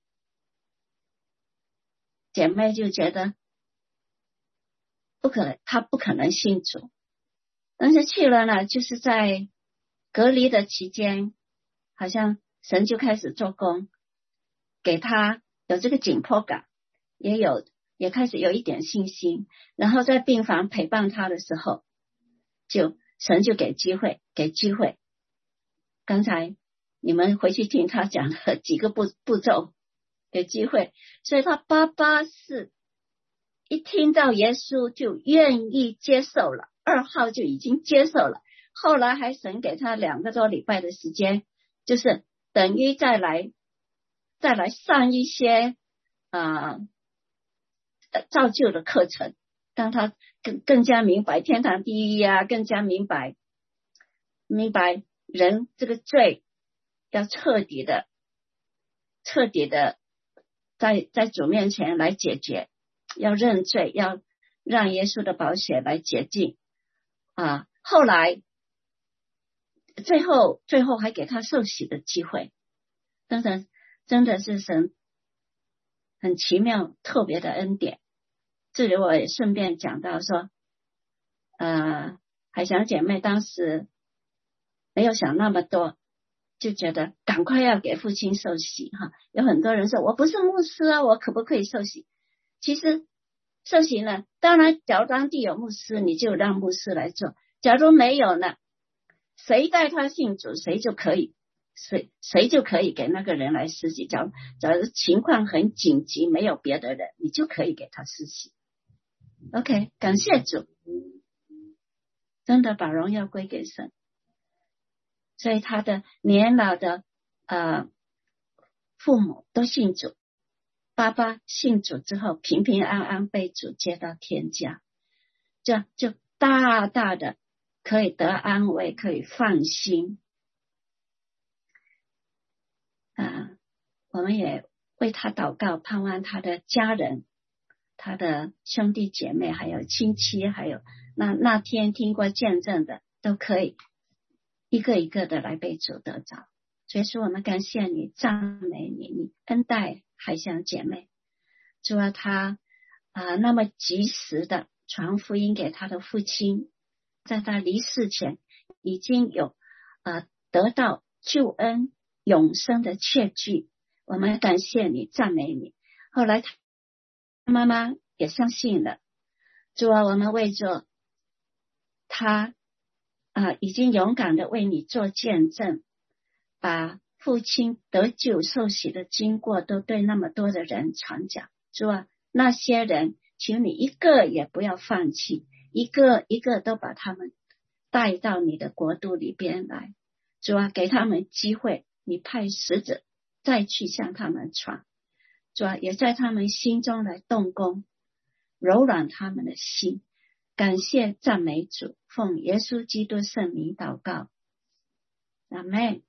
姐妹就觉得不可能，他不可能信主。但是去了呢，就是在隔离的期间，好像神就开始做工，给他有这个紧迫感，也有也开始有一点信心。然后在病房陪伴他的时候，就神就给机会，给机会。刚才你们回去听他讲了几个步步骤，给机会。所以他爸爸是一听到耶稣就愿意接受了，二号就已经接受了，后来还神给他两个多礼拜的时间，就是等于再来再来上一些啊、呃、造就的课程，让他更更加明白天堂第一啊，更加明白明白人这个罪要彻底的彻底的在在主面前来解决，要认罪，要让耶稣的宝血来洁净啊。后来最后最后还给他受洗的机会，真的真的是神很奇妙特别的恩典。这里我也顺便讲到说，呃，海翔姐妹当时没有想那么多，就觉得赶快要给父亲受洗哈。有很多人说我不是牧师啊，我可不可以受洗？其实受洗呢，当然假如当地有牧师，你就让牧师来做，假如没有呢，谁带他信主谁就可以谁谁就可以给那个人来施洗。假如假如情况很紧急，没有别的人，你就可以给他施洗。 OK， 感谢主，真的把荣耀归给神。所以他的年老的呃父母都信主，爸爸信主之后平平安安被主接到天家，这就大大的可以得安慰，可以放心啊、呃！我们也为他祷告，盼望他的家人，他的兄弟姐妹，还有亲戚，还有那那天听过见证的，都可以一个一个的来被主得着。所以说我们感谢你，赞美你，你恩待海翔姐妹。主啊，他啊、呃、那么及时的传福音给他的父亲，在他离世前已经有啊、呃、得到救恩永生的确据。我们感谢你，赞美你。后来他妈妈也相信了。主啊，我们为着他啊、呃、已经勇敢的为你做见证，把父亲得救受洗的经过都对那么多的人传讲。主啊，那些人求你一个也不要放弃，一个一个都把他们带到你的国度里边来。主啊，给他们机会，你派使者再去向他们传。主啊，也在他们心中来动工，柔软他们的心。感谢赞美主，奉耶稣基督圣名祷告，阿们。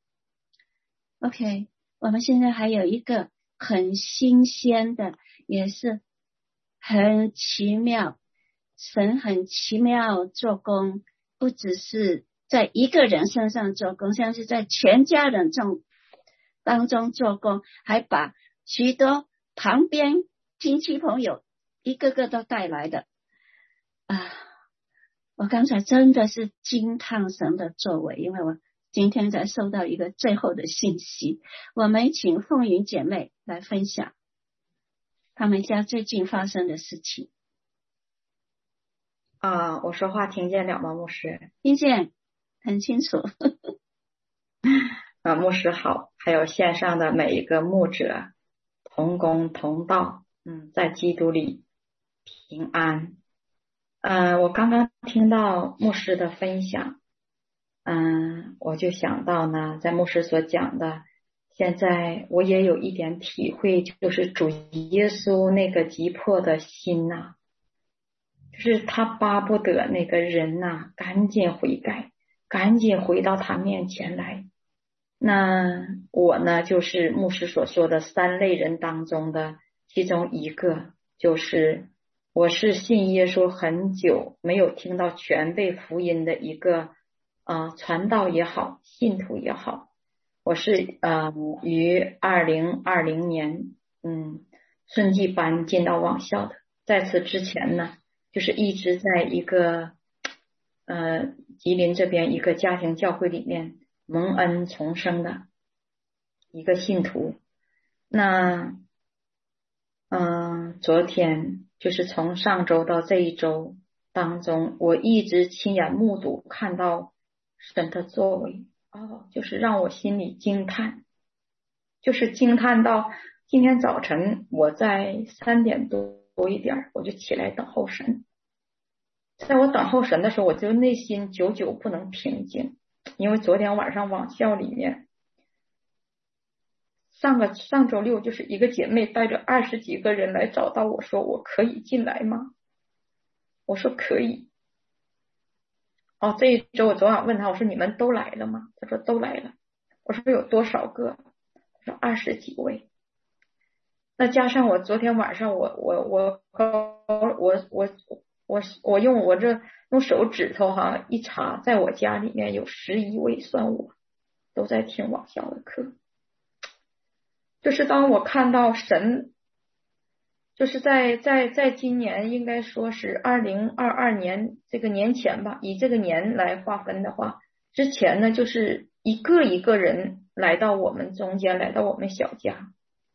OK， 我们现在还有一个很新鲜的，也是很奇妙，神很奇妙做工，不只是在一个人身上做工，像是在全家人中当中做工，还把许多旁边亲戚朋友一个个都带来的啊！我刚才真的是惊叹神的作为，因为我今天才收到一个最后的信息。我们请凤云姐妹来分享他们家最近发生的事情。 啊，我说话听见了吗，牧师？ 听见，很清楚。 啊，牧师好，还有线上的每一个牧者，同工同道，嗯，在基督里平安。嗯、呃，我刚刚听到牧师的分享，嗯，我就想到呢，在牧师所讲的，现在我也有一点体会，就是主耶稣那个急迫的心呐、啊，就是他巴不得那个人呐、啊，赶紧悔改，赶紧回到他面前来。那我呢，就是牧师所说的三类人当中的其中一个，就是我是信耶稣很久，没有听到全备福音的一个呃传道也好，信徒也好。我是呃于二零二零年嗯春季班进到网校的，在此之前呢，就是一直在一个呃吉林这边一个家庭教会里面蒙恩重生的一个信徒。那嗯、呃，昨天就是从上周到这一周， 当中，我一直亲眼目睹看到神的作为，哦，就是让我心里惊叹，就是惊叹到今天早晨我在三点多一点我就起来等候神，在我等候神的时候，我就内心久久不能平静，因为昨天晚上网校里面，上个上周六就是一个姐妹带着二十几个人来找到我说，我可以进来吗？我说可以。哦，这一周我昨晚问他，我说你们都来了吗？他说都来了。我说有多少个？他说二十几位。那加上我昨天晚上我我我我我我我用我这用手指头哈一查，在我家里面有十一位，算我都在听网校的课。就是当我看到神，就是在在在今年应该说是二零二二年这个年前吧，以这个年来划分的话，之前呢就是一个一个人来到我们中间，来到我们小家，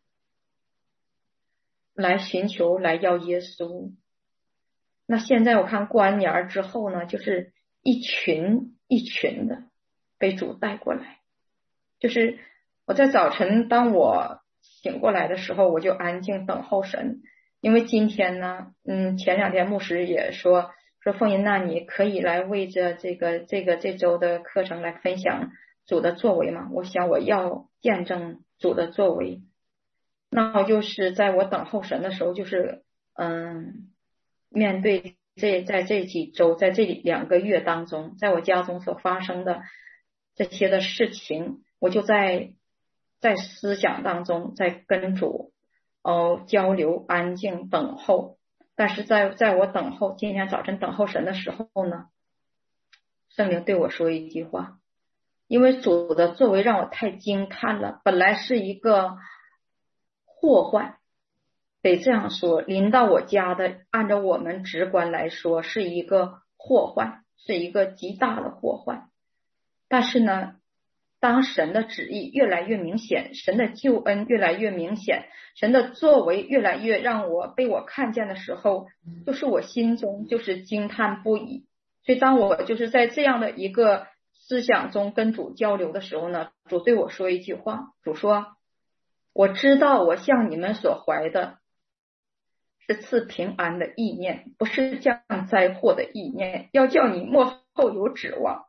来寻求来要耶稣。那现在我看过完年之后呢，就是一群一群的被主带过来。就是我在早晨当我醒过来的时候，我就安静等候神。因为今天呢，嗯，前两天牧师也说说凤英，那你可以来为着这个这个这周的课程来分享主的作为吗？我想我要见证主的作为。那我就是在我等候神的时候，就是嗯，面对这在这几周，在这两个月当中，在我家中所发生的这些的事情，我就在在思想当中在跟主哦交流，安静等候。但是在在我等候今天早晨等候神的时候呢，圣灵对我说一句话，因为主的作为让我太惊叹了。本来是一个祸患，得这样说，临到我家的，按照我们直观来说是一个祸患，是一个极大的祸患。但是呢，当神的旨意越来越明显，神的救恩越来越明显，神的作为越来越让我被我看见的时候，就是我心中就是惊叹不已。所以当我就是在这样的一个思想中跟主交流的时候呢，主对我说一句话，主说，我知道我向你们所怀的是赐平安的意念，不是降灾祸的意念，要叫你末后有指望。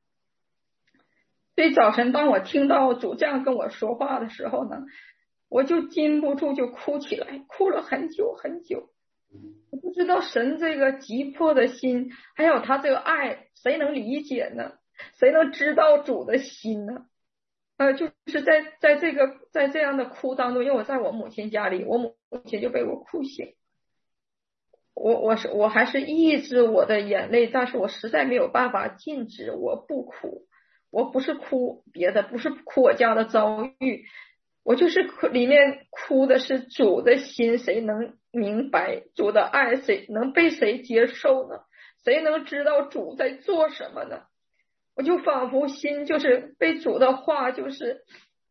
所以早晨当我听到主这样跟我说话的时候呢，我就禁不住就哭起来，哭了很久很久。我不知道神这个急迫的心，还有他这个爱，谁能理解呢？谁能知道主的心呢？呃，就是在在这个在这样的哭当中，因为我在我母亲家里，我母亲就被我哭醒。我我是我还是抑制我的眼泪，但是我实在没有办法禁止我不哭。我不是哭别的，不是哭我家的遭遇，我就是哭里面哭的是主的心，谁能明白主的爱，谁能被谁接受呢？谁能知道主在做什么呢？我就仿佛心就是被主的话就是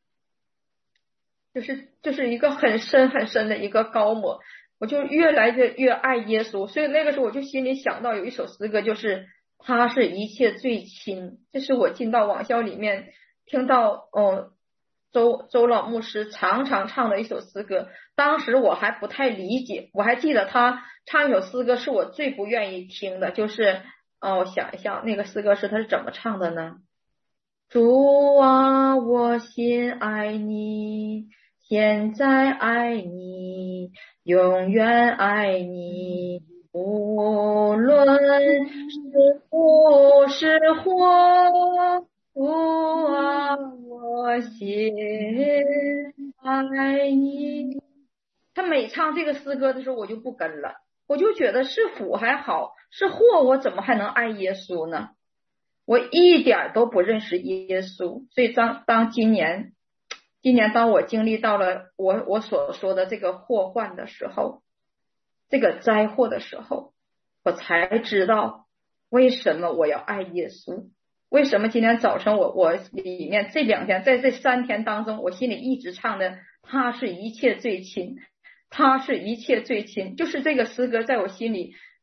就是就是一个很深很深的一个高抹，我就越来越越爱耶稣。所以那个时候我就心里想到有一首诗歌，就是他是一切最亲。这是我进到网校里面听到哦，周周老牧师常常唱的一首诗歌。当时我还不太理解，我还记得他唱一首诗歌是我最不愿意听的，就是哦，我想一下那个诗歌是他是怎么唱的呢？主啊，我心爱你，现在爱你，永远爱你，无论是福是祸，主啊，我心爱你。他每唱这个诗歌的时候，我就不跟了，我就觉得是福还好，是祸我怎么还能爱耶稣呢？我一点都不认识耶稣。所以当当今年今年当我经历到了我我所说的这个祸患的时候，这个灾祸的时候，我才知道为什么我要爱耶稣。为什么今天早晨我我里面这两天在这三天当中，我心里一直唱的他是一切最亲，他是一切最亲，就是这个诗歌在我心里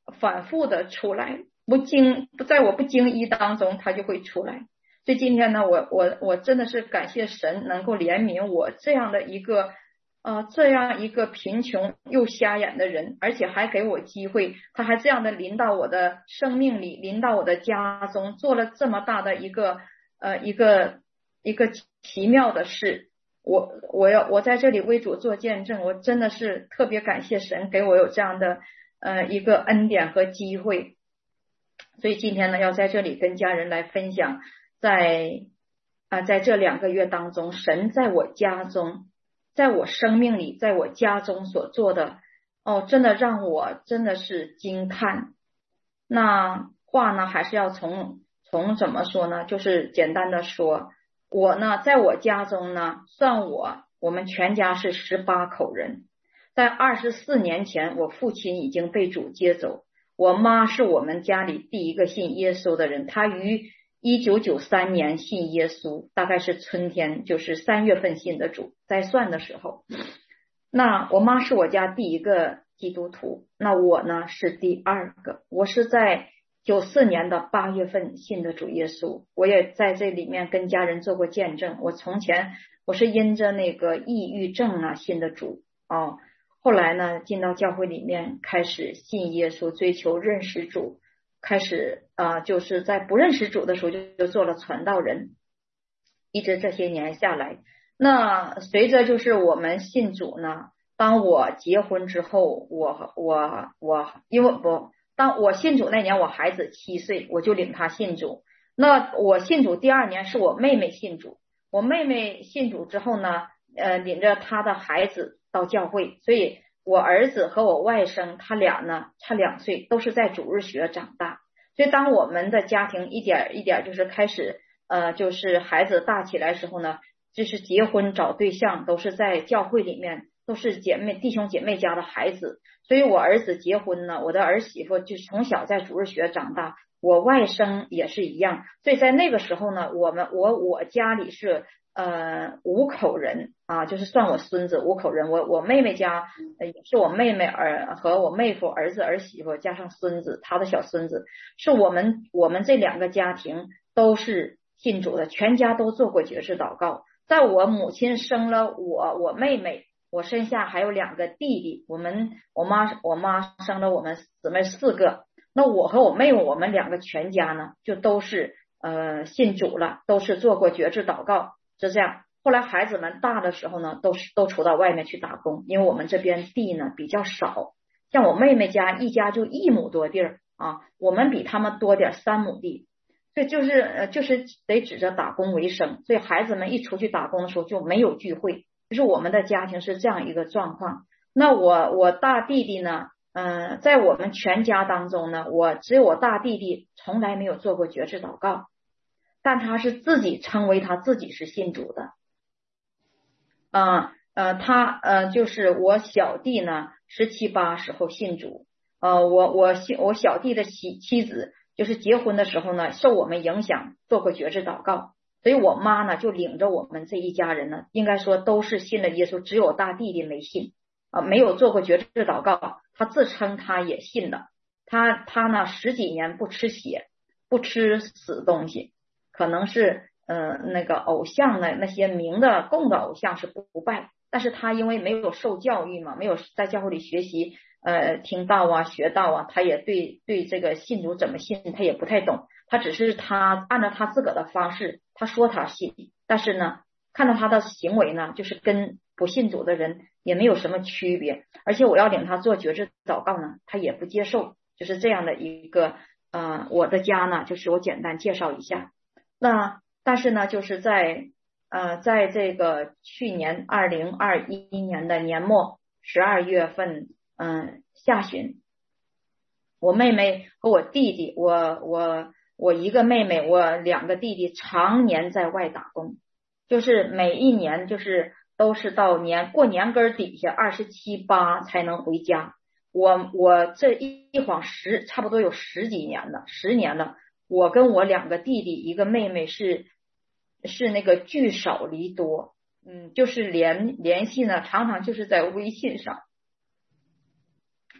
反复的出来，不经不在我不经意当中，它就会出来。所以今天呢，我我我真的是感谢神能够怜悯我这样的一个呃这样一个贫穷又瞎眼的人，而且还给我机会，他还这样的临到我的生命里，临到我的家中，做了这么大的一个呃一个一个奇妙的事。我我要我在这里为主做见证，我真的是特别感谢神给我有这样的呃一个恩典和机会。所以今天呢，要在这里跟家人来分享，在啊、呃、在这两个月当中，神在我家中，在我生命里，在我家中所做的，哦，真的让我真的是惊叹。那话呢，还是要从从怎么说呢？就是简单的说，我呢，在我家中呢，算我我们全家是十八口人。在二十四年前，我父亲已经被主接走。我妈是我们家里第一个信耶稣的人，她于一九九三年信耶稣，大概是春天，就是三月份信的主。在算的时候，那我妈是我家第一个基督徒，那我呢是第二个。我是在九四年的八月份信的主耶稣，我也在这里面跟家人做过见证。我从前我是因着那个抑郁症啊信的主哦。后来呢，进到教会里面，开始信耶稣，追求认识主，开始啊、呃，就是在不认识主的时候就就做了传道人，一直这些年下来。那随着就是我们信主呢，当我结婚之后，我我我因为不，当我信主那年，我孩子七岁，我就领他信主。那我信主第二年是我妹妹信主，我妹妹信主之后呢，呃，领着她的孩子到教会，所以我儿子和我外甥他俩呢差两岁，都是在主日学长大。所以当我们的家庭一点一点就是开始呃就是孩子大起来的时候呢，就是结婚找对象都是在教会里面，都是姐妹弟兄姐妹家的孩子。所以我儿子结婚呢，我的儿媳妇就是从小在主日学长大，我外甥也是一样。所以在那个时候呢，我们我我家里是呃五口人啊，就是算我孙子五口人。我我妹妹家也是我妹妹儿和我妹夫儿子儿媳妇加上孙子，他的小孙子，是我们我们这两个家庭都是信主的，全家都做过决志祷告。在我母亲生了我我妹妹，我身下还有两个弟弟，我们我妈我妈生了我们姊妹四个。那我和我妹妹我们两个全家呢，就都是呃信主了，都是做过决志祷告，就这样。后来孩子们大的时候呢，都是都出到外面去打工，因为我们这边地呢比较少，像我妹妹家一家就一亩多地儿啊，我们比他们多点三亩地。所以就是呃就是得指着打工为生，所以孩子们一出去打工的时候就没有聚会，就是我们的家庭是这样一个状况。那我我大弟弟呢，嗯、呃，在我们全家当中呢，我只有我大弟弟从来没有做过决志祷告，但他是自己称为他自己是信主的。呃呃，他呃就是我小弟呢，十七八时候信主，呃，我我信我小弟的妻妻子。就是结婚的时候呢，受我们影响做过决志祷告，所以我妈呢就领着我们这一家人呢，应该说都是信了耶稣，只有大弟弟没信啊、呃，没有做过决志祷告。他自称他也信了，他他呢十几年不吃血，不吃死东西，可能是呃那个偶像的那些明的供的偶像是不不拜，但是他因为没有受教育嘛，没有在教会里学习。呃，听道啊，学道啊，他也对对这个信主怎么信，他也不太懂。他只是他按照他自个的方式，他说他信，但是呢，看到他的行为呢，就是跟不信主的人也没有什么区别。而且我要领他做决志祷告呢，他也不接受，就是这样的一个呃，我的家呢，就是我简单介绍一下。那但是呢，就是在呃，在这个去年二零二一年的年末十二月份。嗯，下旬，我妹妹和我弟弟，我我我一个妹妹，我两个弟弟，常年在外打工，就是每一年就是都是到年过年根底下二十七八才能回家。我我这一一晃十差不多有十几年了，十年了。我跟我两个弟弟，一个妹妹是是那个聚少离多，嗯，就是联联系呢，常常就是在微信上。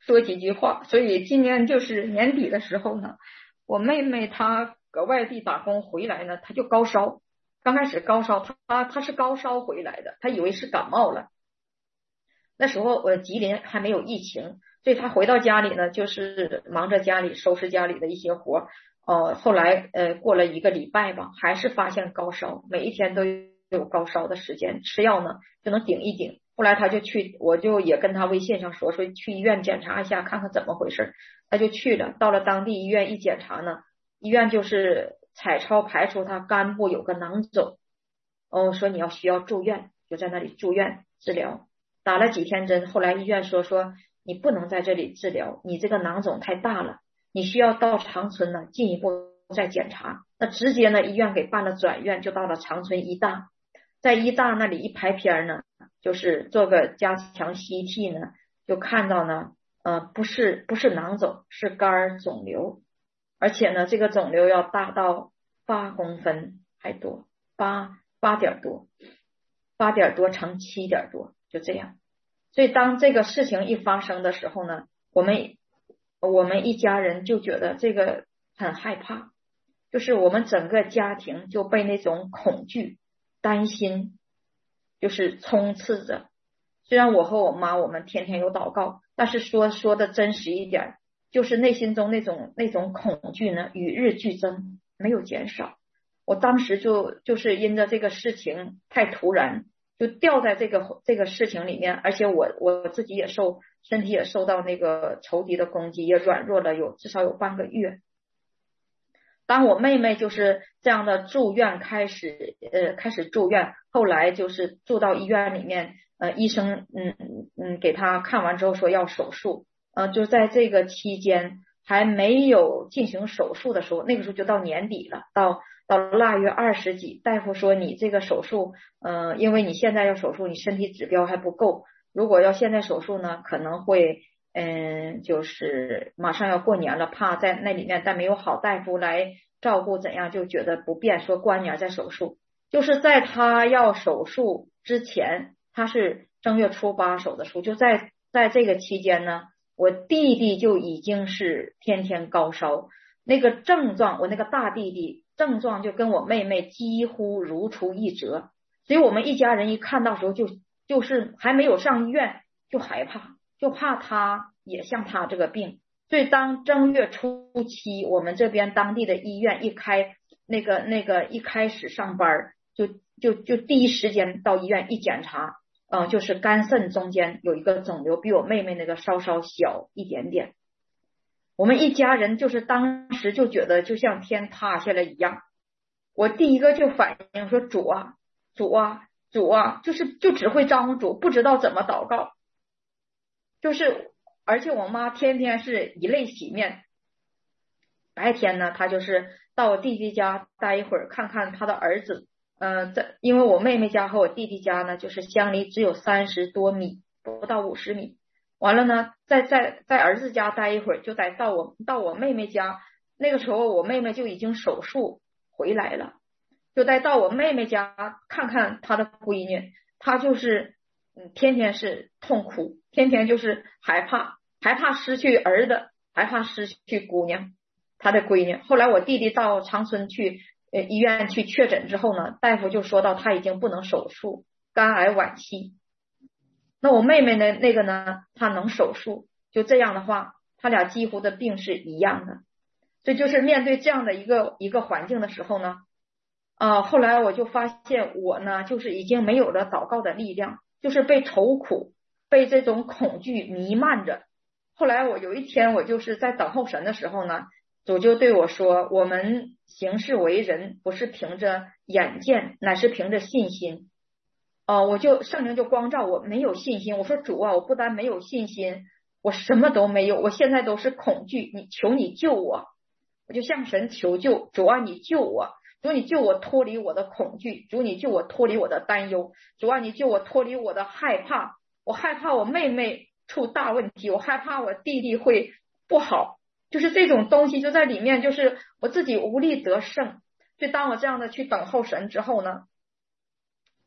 说几句话。所以今年就是年底的时候呢，我妹妹她搁外地打工回来呢，她就高烧。刚开始高烧，她她是高烧回来的，她以为是感冒了。那时候我吉林还没有疫情，所以她回到家里呢，就是忙着家里收拾家里的一些活。呃，后来呃过了一个礼拜吧，还是发现高烧，每一天都有高烧的时间，吃药呢就能顶一顶。后来他就去，我就也跟他微信上说说去医院检查一下，看看怎么回事。他就去了，到了当地医院一检查呢，医院就是彩超排除他肝部有个囊肿，哦，说你要需要住院，就在那里住院治疗，打了几天针。后来医院说说你不能在这里治疗，你这个囊肿太大了，你需要到长春呢进一步再检查。那直接呢医院给办了转院，就到了长春医大。在医大那里一拍片呢，就是做个加强 C T 呢，就看到呢，呃，不是不是囊肿，是肝肿瘤，而且呢，这个肿瘤要大到八公分还多，八八点多，八点多乘七点多，就这样。所以当这个事情一发生的时候呢，我们我们一家人就觉得这个很害怕，就是我们整个家庭就被那种恐惧、担心就是充斥着。虽然我和我妈我们天天有祷告，但是说说的真实一点，就是内心中那种那种恐惧呢与日俱增，没有减少。我当时就就是因着这个事情太突然，就掉在这个这个事情里面，而且我我自己也受身体也受到那个仇敌的攻击，也软弱了有至少有半个月。当我妹妹就是这样的住院开始呃开始住院，后来就是住到医院里面，呃医生嗯嗯给她看完之后说要手术，呃就在这个期间还没有进行手术的时候，那个时候就到年底了，到到腊月二十几，大夫说你这个手术呃因为你现在要手术，你身体指标还不够，如果要现在手术呢可能会嗯，就是马上要过年了，怕在那里面但没有好大夫来照顾，怎样就觉得不便，说过完年再手术。就是在他要手术之前，他是正月初八手的术，就在在这个期间呢，我弟弟就已经是天天高烧，那个症状，我那个大弟弟症状就跟我妹妹几乎如出一辙，所以我们一家人一看到时候就就是还没有上医院就害怕。就怕他也像他这个病，所以当正月初七，我们这边当地的医院一开那个那个一开始上班，就就就第一时间到医院一检查，呃，就是肝肾中间有一个肿瘤，比我妹妹那个稍稍小一点点。我们一家人就是当时就觉得就像天塌下来一样。我第一个就反应说主啊主啊主啊，就是就只会招呼主，不知道怎么祷告。就是，而且我妈天天是以泪洗面。白天呢，她就是到我弟弟家待一会儿，看看他的儿子。呃，在因为我妹妹家和我弟弟家呢，就是相离只有三十多米，不到五十米。完了呢，在在在儿子家待一会儿，就得到我到我妹妹家。那个时候我妹妹就已经手术回来了，就得到我妹妹家看看她的闺女，她就是。嗯，天天是痛哭，天天就是害怕，害怕失去儿子，害怕失去姑娘，他的闺女。后来我弟弟到长春去呃医院去确诊之后呢，大夫就说到他已经不能手术，肝癌晚期。那我妹妹呢，那个呢，她能手术，就这样的话，他俩几乎的病是一样的。所以就是面对这样的一个一个环境的时候呢，呃，后来我就发现我呢，就是已经没有了祷告的力量。就是被愁苦，被这种恐惧弥漫着。后来我有一天，我就是在等候神的时候呢，主就对我说，我们行事为人不是凭着眼见，乃是凭着信心。呃，我就圣灵就光照我，没有信心。我说主啊，我不但没有信心，我什么都没有，我现在都是恐惧，你求你救我。我就向神求救，主啊，你救我。主你救我脱离我的恐惧，主你救我脱离我的担忧，主啊你救我脱离我的害怕，我害怕我妹妹出大问题，我害怕我弟弟会不好，就是这种东西就在里面，就是我自己无力得胜。所以当我这样的去等候神之后呢，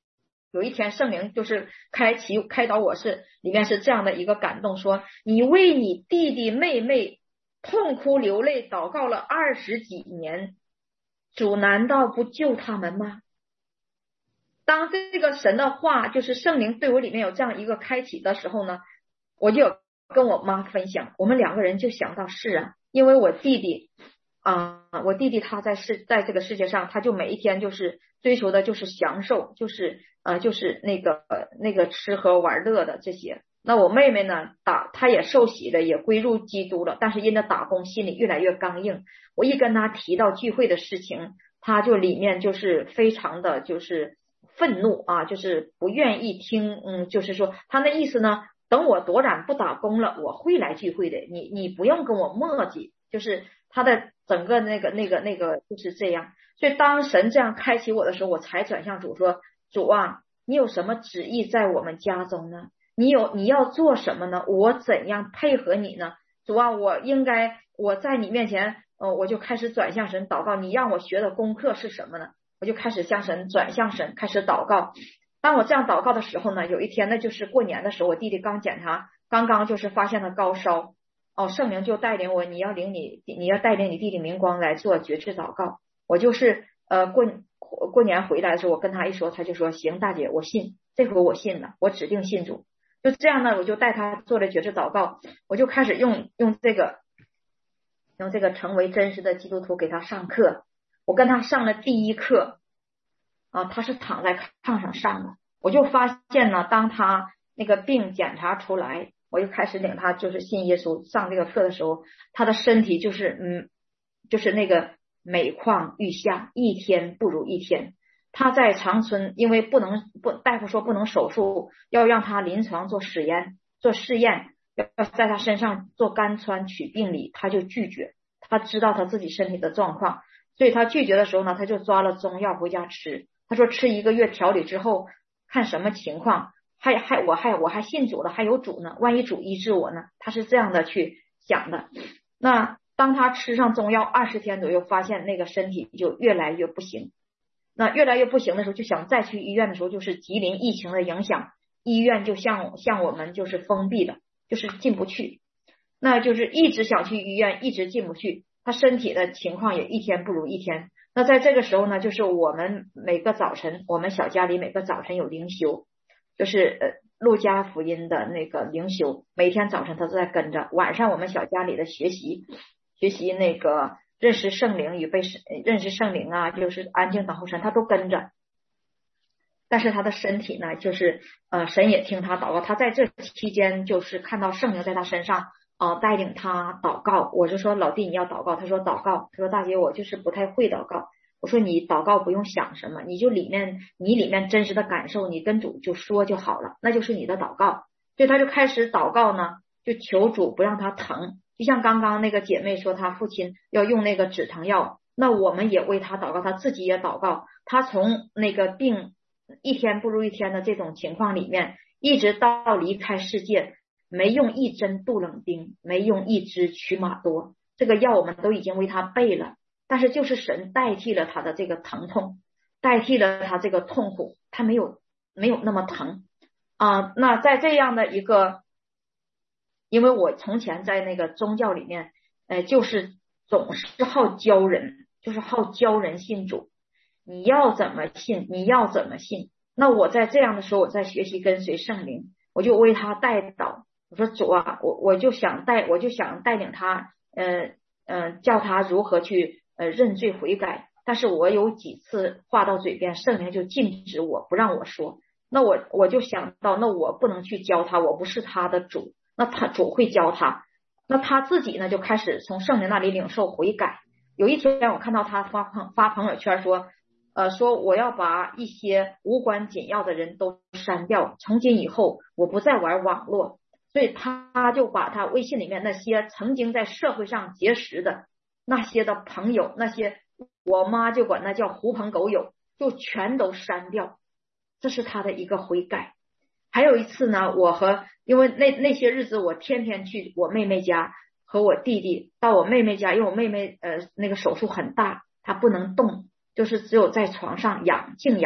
有一天圣灵就是开启开导我是里面是这样的一个感动，说你为你弟弟妹妹痛哭流泪祷告了二十几年，主难道不救他们吗？当这个神的话就是圣灵对我里面有这样一个开启的时候呢，我就有跟我妈分享，我们两个人就想到是啊，因为我弟弟啊、呃，我弟弟他在世在这个世界上，他就每一天就是追求的就是享受，就是呃就是那个、呃、那个吃喝玩乐的这些。那我妹妹呢，打她也受洗了，也归入基督了，但是因着打工心里越来越刚硬，我一跟她提到聚会的事情，她就里面就是非常的就是愤怒啊，就是不愿意听，嗯，就是说她那意思呢，等我朵染不打工了，我会来聚会的，你你不用跟我磨叽，就是她的整个那个那个那个就是这样。所以当神这样开启我的时候，我才转向主说，主啊，你有什么旨意在我们家中呢？你有你要做什么呢？我怎样配合你呢？主啊，我应该我在你面前，呃，我就开始转向神祷告，你让我学的功课是什么呢？我就开始向神转向神，开始祷告。当我这样祷告的时候呢，有一天那就是过年的时候，我弟弟刚检查，刚刚就是发现了高烧，哦，圣灵就带领我，你要领你你要带领你弟弟明光来做绝志祷告。我就是呃过过年回来的时候，我跟他一说，他就说行，大姐我信，这回我信了，我指定信主。就这样呢，我就带他做了绝志祷告，我就开始用用这个用这个成为真实的基督徒给他上课。我跟他上了第一课啊，他是躺在炕上上的，我就发现呢，当他那个病检查出来，我就开始领他就是信耶稣上这个课的时候，他的身体就是嗯就是那个每况愈下，一天不如一天。他在长春，因为不能不大夫说不能手术，要让他临床做实验做试验，要在他身上做肝穿取病理，他就拒绝。他知道他自己身体的状况，所以他拒绝的时候呢，他就抓了中药回家吃。他说吃一个月调理之后，看什么情况，还还我还我还信主了，还有主呢，万一主医治我呢？他是这样的去想的。那当他吃上中药二十天左右，发现那个身体就越来越不行。那越来越不行的时候，就想再去医院的时候，就是吉林疫情的影响，医院就像像我们就是封闭的，就是进不去。那就是一直想去医院，一直进不去。他身体的情况也一天不如一天。那在这个时候呢，就是我们每个早晨，我们小家里每个早晨有灵修，就是呃路加福音的那个灵修，每天早晨他都在跟着。晚上我们小家里的学习，学习那个认识圣灵与被认识圣灵啊，就是安静等候神，他都跟着。但是他的身体呢，就是呃神也听他祷告，他在这期间就是看到圣灵在他身上啊、呃、带领他祷告。我就说老弟你要祷告，他说祷告，他说大姐我就是不太会祷告。我说你祷告不用想什么，你就里面你里面真实的感受，你跟主就说就好了，那就是你的祷告。所以他就开始祷告呢，就求主不让他疼。就像刚刚那个姐妹说她父亲要用那个止疼药，那我们也为他祷告，他自己也祷告。他从那个病一天不如一天的这种情况里面，一直到离开世界，没用一针杜冷丁，没用一支曲马多，这个药我们都已经为他备了，但是就是神代替了他的这个疼痛，代替了他这个痛苦，他没有没有那么疼啊、呃。那在这样的一个，因为我从前在那个宗教里面，呃，就是总是好教人，就是好教人信主。你要怎么信，你要怎么信。那我在这样的时候，我在学习跟随圣灵，我就为他带导。我说主啊，我我就想带，我就想带领他，呃呃，叫他如何去呃认罪悔改。但是我有几次话到嘴边，圣灵就禁止我，不让我说。那我我就想到，那我不能去教他，我不是他的主，那他主会教他。那他自己呢，就开始从圣灵那里领受悔改。有一天我看到他发朋发朋友圈说。呃，说我要把一些无关紧要的人都删掉，从今以后我不再玩网络。所以他就把他微信里面那些曾经在社会上结识的那些的朋友，那些我妈就管那叫狐朋狗友，就全都删掉。这是他的一个悔改。还有一次呢，我和因为那那些日子我天天去我妹妹家，和我弟弟到我妹妹家，因为我妹妹呃那个手术很大，她不能动，就是只有在床上养静养。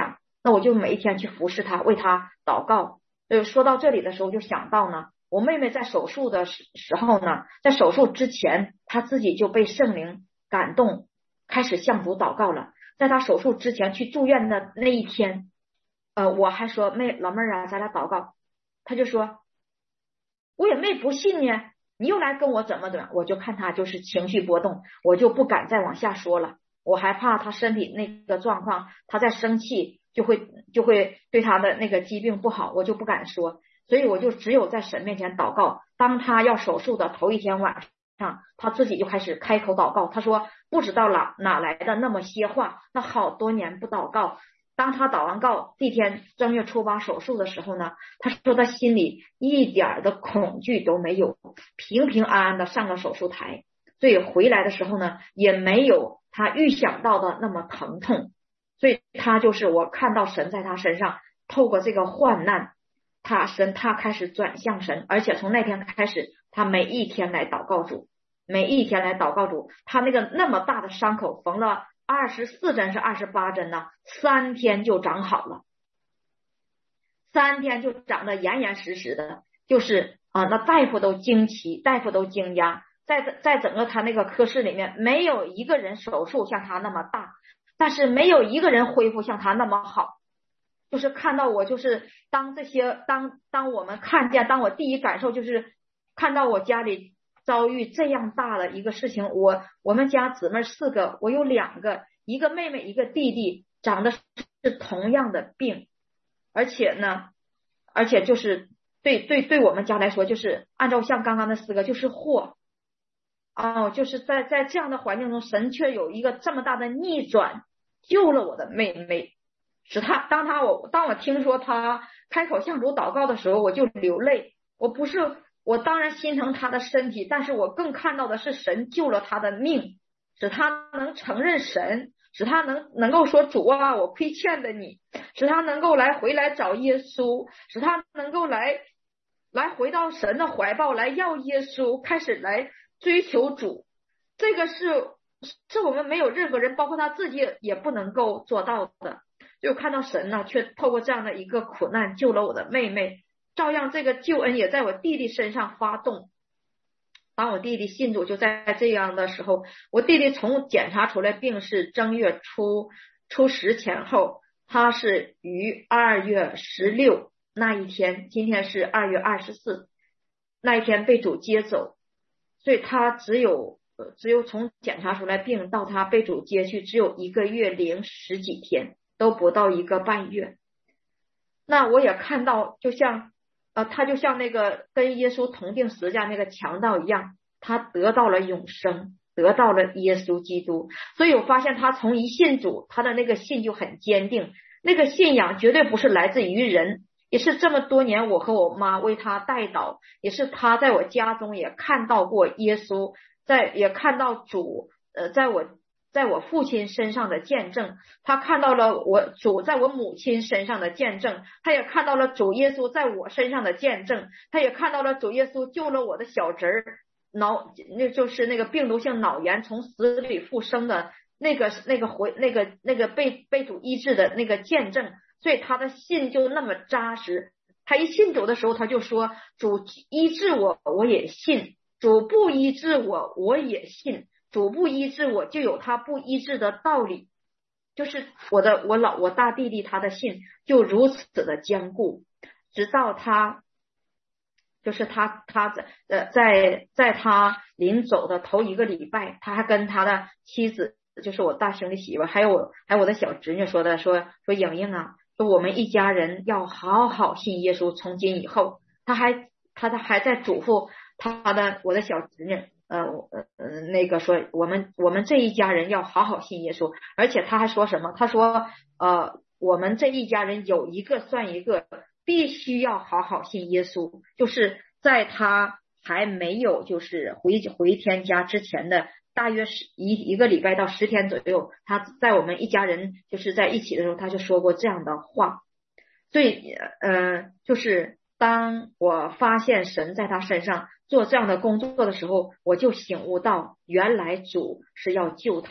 那我就每一天去服侍他，为他祷告。呃，说到这里的时候，就想到呢，我妹妹在手术的时时候呢，在手术之前，她自己就被圣灵感动，开始向主祷告了。在她手术之前去住院的那一天，呃，我还说妹老妹儿啊，咱俩祷告。她就说，我也没不信呢，你又来跟我怎么怎么，我就看她就是情绪波动，我就不敢再往下说了。我害怕她身体那个状况，她在生气就会就会对她的那个疾病不好，我就不敢说。所以我就只有在神面前祷告。当他要手术的头一天晚上，他自己就开始开口祷告。他说不知道哪哪来的那么些话，那好多年不祷告。当他祷完告第一天正月初八手术的时候呢，他说他心里一点的恐惧都没有，平平安安的上了手术台。所以回来的时候呢，也没有他预想到的那么疼痛。所以他就是我看到神在他身上透过这个患难，他神他开始转向神，而且从那天开始，他每一天来祷告主，每一天来祷告主。他那个那么大的伤口缝了二十四针是二十八针呢，三天就长好了，三天就长得严严实实的，就是啊，那大夫都惊奇，大夫都惊讶，在在整个他那个科室里面，没有一个人手术像他那么大，但是没有一个人恢复像他那么好。就是看到我，就是当这些当当我们看见，当我第一感受就是看到我家里遭遇这样大的一个事情。我我们家姊妹四个，我有两个，一个妹妹一个弟弟，长的是同样的病，而且呢而且就是对对对我们家来说，就是按照像刚刚的四个就是祸哦，就是在在这样的环境中，神却有一个这么大的逆转，救了我的妹妹。使他当他我当我听说他开口向主祷告的时候，我就流泪。我不是我当然心疼他的身体，但是我更看到的是神救了他的命，使他能承认神，使他能能够说主啊，我亏欠的你，使他能够来回来找耶稣，使他能够来来回到神的怀抱，来要耶稣，开始来追求主。这个是是我们没有任何人，包括他自己也不能够做到的。就看到神呢，却透过这样的一个苦难救了我的妹妹，照样这个救恩也在我弟弟身上发动。当我弟弟信主，就在这样的时候，我弟弟从检查出来病是正月初初十前后，他是于二月十六那一天，今天是二月二十四，那一天被主接走。所以他只有只有从检查出来病到他被主接去，只有一个月零十几天，都不到一个半月。那我也看到，就像呃，他就像那个跟耶稣同定十字架那个强盗一样，他得到了永生，得到了耶稣基督。所以我发现他从一信主，他的那个信就很坚定，那个信仰绝对不是来自于人，也是这么多年我和我妈为他代祷，也是他在我家中也看到过耶稣，在也看到主呃，在我在我父亲身上的见证，他看到了我主在我母亲身上的见证，他也看到了主耶稣在我身上的见证，他也看到了主耶稣救了我的小侄儿脑，那就是那个病毒性脑炎从死里复生的那个那个回那个那个被被主医治的那个见证。所以他的信就那么扎实，他一信主的时候他就说，主医治我我也信，主不医治我我也信，主不医治我就有他不医治的道理。就是我的我老我大弟弟他的信就如此的坚固，直到他就是他他在呃在在他临走的头一个礼拜，他还跟他的妻子，就是我大兄弟媳妇，还有我还有我的小侄女说的，说说颖颖啊，说我们一家人要好好信耶稣，从今以后。他还他他还在嘱咐他的我的小侄女，呃呃那个说我们我们这一家人要好好信耶稣。而且他还说什么，他说呃我们这一家人有一个算一个，必须要好好信耶稣。就是在他还没有就是回回天家之前的大约是一一个礼拜到十天左右，他在我们一家人就是在一起的时候，他就说过这样的话。所以呃就是当我发现神在他身上做这样的工作的时候，我就醒悟到原来主是要救他，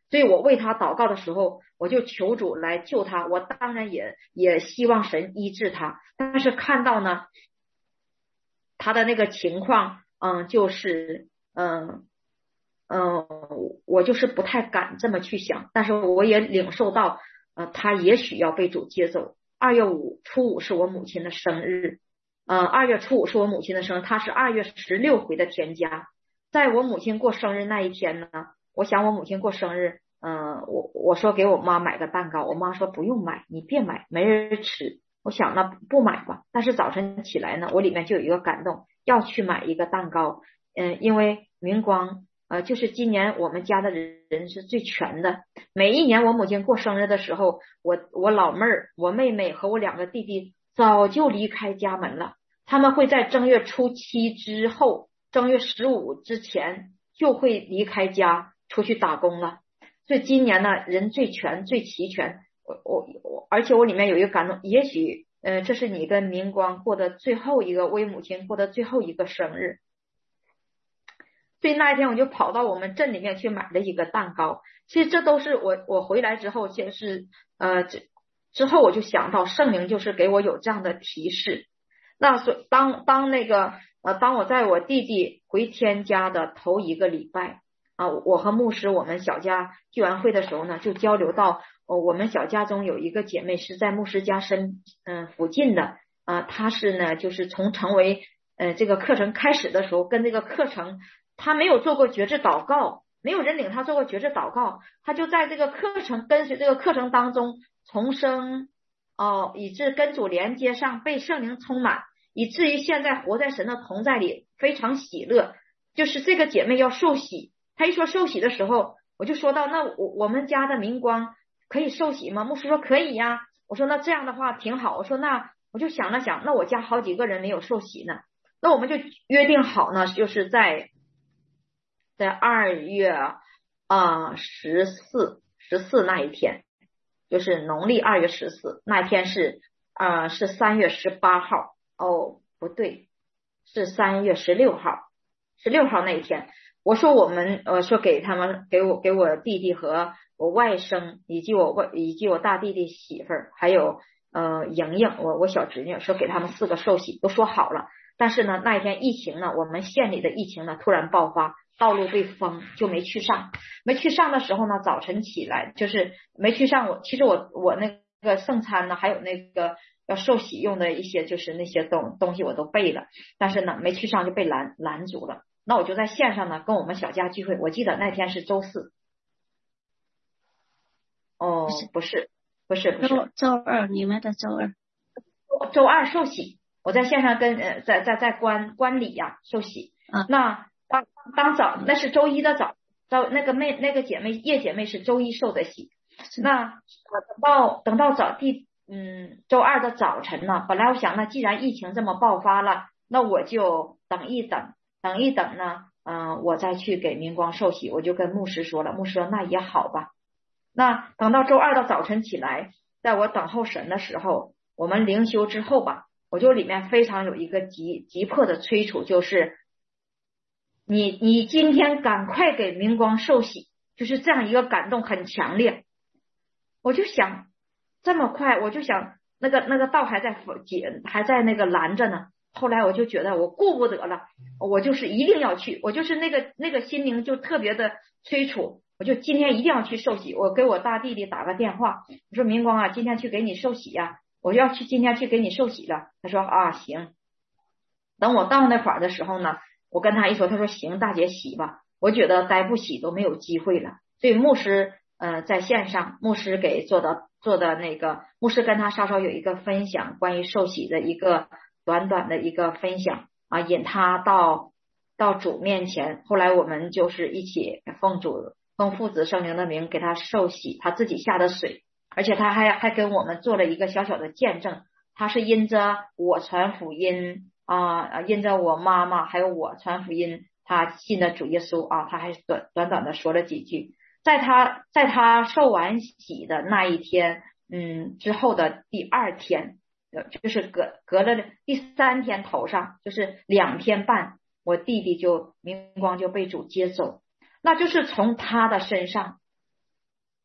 所以我为他祷告的时候，我就求主来救他。我当然也也希望神医治他，但是看到呢，他的那个情况，嗯，就是嗯嗯，我就是不太敢这么去想，但是我也领受到，呃，他也许要被主接走。二月五初五是我母亲的生日，呃，二月初五是我母亲的生日，她是二月十六回的天家。在我母亲过生日那一天呢，我想我母亲过生日，嗯、呃，我我说给我妈买个蛋糕，我妈说不用买，你别买，没人吃。我想那不买吧，但是早晨起来呢，我里面就有一个感动，要去买一个蛋糕，嗯，因为明光。呃，就是今年我们家的人是最全的。每一年我母亲过生日的时候，我我老妹儿、我妹妹和我两个弟弟早就离开家门了。他们会在正月初七之后，正月十五之前就会离开家出去打工了。所以今年呢，人最全、最齐全。我我我，而且我里面有一个感动，也许呃，这是你跟明光过的最后一个，为母亲过的最后一个生日。所以那一天我就跑到我们镇里面去买了一个蛋糕。其实这都是我我回来之后，就是呃之之后我就想到圣灵就是给我有这样的提示。那所当当那个呃当我在我弟弟回天家的头一个礼拜啊、呃，我和牧师我们小家聚完会的时候呢，就交流到、呃、我们小家中有一个姐妹是在牧师家身嗯、呃、附近的啊、呃，她是呢就是从成为呃这个课程开始的时候跟这个课程。他没有做过觉知祷告，没有人领他做过觉知祷告，他就在这个课程跟随这个课程当中重生哦，以致跟主连接上，被圣灵充满，以至于现在活在神的同在里，非常喜乐。就是这个姐妹要受洗，她一说受洗的时候，我就说到那我我们家的明光可以受洗吗？牧师说可以呀。我说那这样的话挺好。我说那我就想了想，那我家好几个人没有受洗呢，那我们就约定好呢，就是在。在二月啊十四十四那一天，就是农历二月十四那一天是啊、呃、是三月十八号哦不对，是三月十六号，十六号那一天，我说我们呃说给他们给我给我弟弟和我外甥以及我外以及我大弟弟媳妇儿还有呃莹莹我我小侄女说给他们四个受洗都说好了，但是呢那一天疫情呢，我们县里的疫情呢突然爆发。道路被封，就没去上。没去上的时候呢，早晨起来就是没去上。我其实我我那个圣餐呢，还有那个要受洗用的一些就是那些东东西我都备了，但是呢没去上就被拦拦住了。那我就在线上呢跟我们小家聚会。我记得那天是周四。哦，不是不是不是周周二，你们的周二。 周二受洗，我在线上跟呃在在在观观礼呀、啊、受洗。 啊， 那。当当早那是周一的早，早那个妹那个姐妹叶姐妹是周一受的洗。那等到等到早第嗯周二的早晨呢，本来我想那既然疫情这么爆发了，那我就等一等等一等呢，嗯、呃、我再去给明光受洗。我就跟牧师说了，牧师说那也好吧。那等到周二的早晨起来，在我等候神的时候，我们灵修之后吧，我就里面非常有一个急急迫的催促，就是你你今天赶快给明光受洗，就是这样一个感动很强烈。我就想这么快，我就想那个那个道还在解还在那个拦着呢。后来我就觉得我顾不得了，我就是一定要去，我就是那个那个心灵就特别的催促，我就今天一定要去受洗。我给我大弟弟打个电话，我说明光啊，今天去给你受洗呀、啊，我就要去今天去给你受洗了。他说啊行。等我到那块儿的时候呢，我跟他一说，他说行，大姐洗吧。我觉得再不洗都没有机会了。所以牧师呃在线上，牧师给做的做的那个，牧师跟他稍稍有一个分享，关于受洗的一个短短的一个分享啊，引他到到主面前。后来我们就是一起奉主奉父子圣灵的名给他受洗，他自己下的水，而且他还还跟我们做了一个小小的见证。他是因着我传福音啊，因着我妈妈还有我传福音，他信了主耶稣啊，他还短短短的说了几句。在他在他受完洗的那一天，嗯，之后的第二天，就是隔隔了第三天头上，就是两天半，我弟弟就明光就被主接走。那就是从他的身上，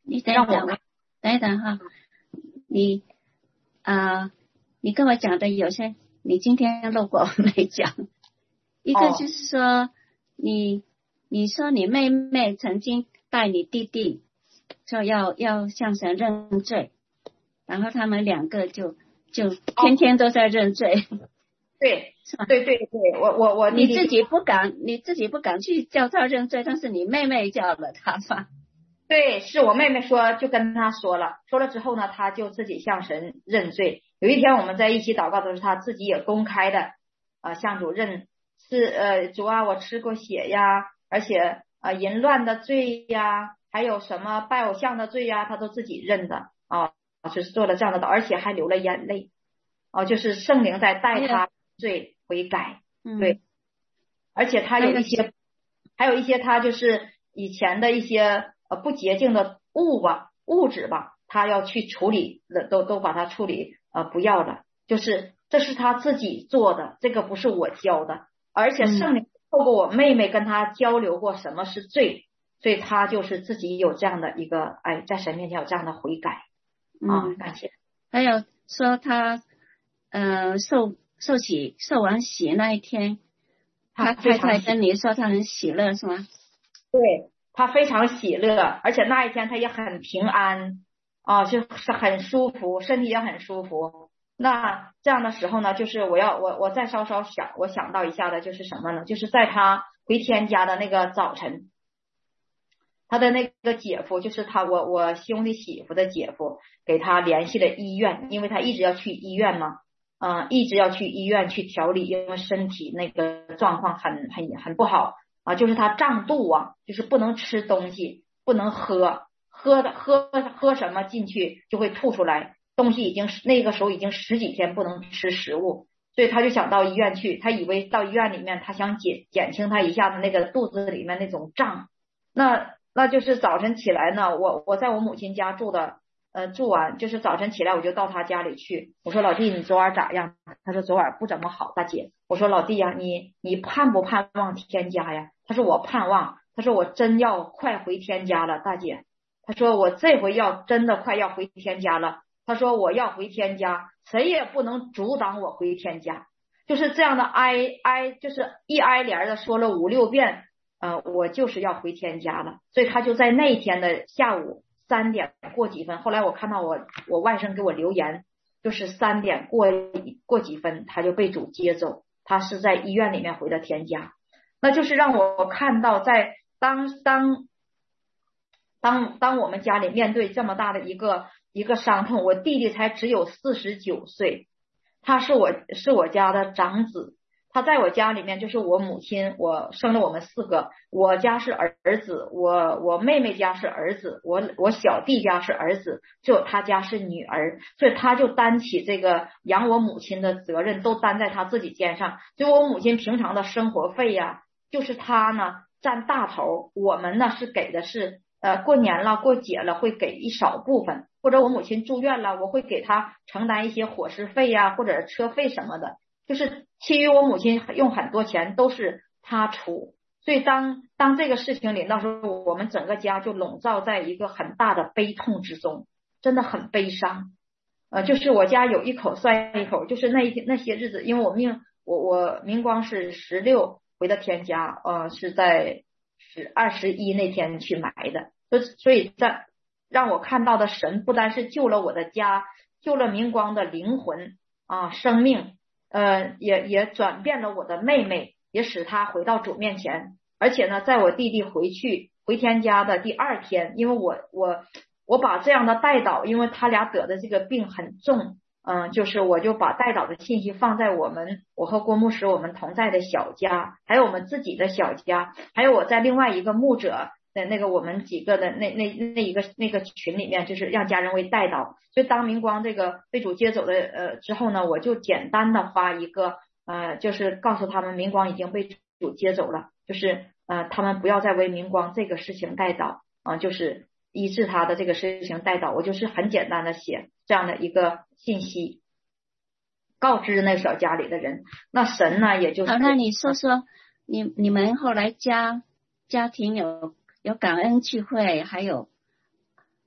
你等一等，我等一等哈，你啊、呃，你跟我讲的有些你今天漏过没讲，一个就是说、哦、你你说你妹妹曾经带你弟弟说要要向神认罪，然后他们两个就就天天都在认罪。哦对，对对对，我我我弟弟你自己不敢，你自己不敢去叫他认罪，但是你妹妹叫了他吧？ 对，是我妹妹说，就跟他说了，说了之后呢，他就自己向神认罪。有一天我们在一起祷告的时候，他自己也公开的啊、呃、向主认，是呃主啊，我吃过血呀，而且呃淫乱的罪呀，还有什么拜偶像的罪呀，他都自己认的啊，就是做了这样的祷，而且还流了眼泪啊、呃，就是圣灵在带他罪悔改，对， 嗯、 而且他有一些，还有一些他就是以前的一些呃不洁净的物吧物质吧，他要去处理的，都都把它处理呃不要了，就是这是他自己做的，这个不是我教的，而且圣灵透过我妹妹跟他交流过什么是罪，所以他就是自己有这样的一个哎，在神面前有这样的悔改啊、嗯，感谢。 还有说他呃受受洗受完洗那一天，他太太跟你说他很喜乐是吗？ 对，他非常喜乐，而且那一天他也很平安啊，就是很舒服，身体也很舒服。那这样的时候呢，就是我要我我再稍稍想，我想到一下的就是什么呢？就是在他回天家的那个早晨，他的那个姐夫，就是他我我兄弟媳妇的姐夫，给他联系了医院，因为他一直要去医院嘛。嗯、呃，一直要去医院去调理，因为身体那个状况很很很不好啊，就是他胀肚啊，就是不能吃东西，不能喝，喝的喝喝什么进去就会吐出来，东西已经那个时候已经十几天不能吃食物，所以他就想到医院去，他以为到医院里面他想减减轻他一下子那个肚子里面那种胀，那那就是早晨起来呢，我我在我母亲家住的。呃，住完就是早晨起来我就到他家里去，我说老弟你昨晚咋样？他说昨晚不怎么好，大姐。我说老弟呀、啊，你你盼不盼望天家呀？他说我盼望，他说我真要快回天家了，大姐。他说我这回要真的快要回天家了，他说我要回天家，谁也不能阻挡我回天家。就是这样的哀哀，就是一哀连的说了五六遍，呃，我就是要回天家了。所以他就在那一天的下午三点过几分，后来我看到我我外甥给我留言，就是三点过过几分他就被主接走，他是在医院里面回的天家。那就是让我看到在当当当当我们家里面对这么大的一个一个伤痛，我弟弟才只有四十九岁，他是我是我家的长子，他在我家里面就是我母亲，我生了我们四个，我家是儿子，我我妹妹家是儿子，我我小弟家是儿子，只有他家是女儿，所以他就担起这个养我母亲的责任，都担在他自己肩上。就我母亲平常的生活费呀、啊，就是他呢占大头，我们呢是给的是呃过年了过节了会给一少部分，或者我母亲住院了，我会给他承担一些伙食费呀、啊、或者车费什么的。就是其余我母亲用很多钱都是她出，所以当当这个事情临到时候，我们整个家就笼罩在一个很大的悲痛之中，真的很悲伤。呃，就是我家有一口算一口，就是那一天那些日子，因为我命我我明光是十六回的天家，呃，是在十二十一那天去埋的，所以所以在让我看到的神不单是救了我的家，救了明光的灵魂啊、呃、生命。呃，也也转变了我的妹妹，也使她回到主面前。而且呢，在我弟弟回去回天家的第二天，因为我我我把这样的代祷，因为他俩得的这个病很重，嗯、呃，就是我就把代祷的信息放在我们我和郭牧师我们同在的小家，还有我们自己的小家，还有我在另外一个牧者的那个我们几个的那那那一个那个群里面，就是让家人为代祷。所以当明光这个被主接走的呃之后呢，我就简单的发一个呃，就是告诉他们明光已经被主接走了，就是呃他们不要再为明光这个事情代祷啊、呃，就是医治他的这个事情代祷。我就是很简单的写这样的一个信息，告知那小家里的人。那神呢，也就是好，那你说说你你们后来家家庭有有感恩聚会，还有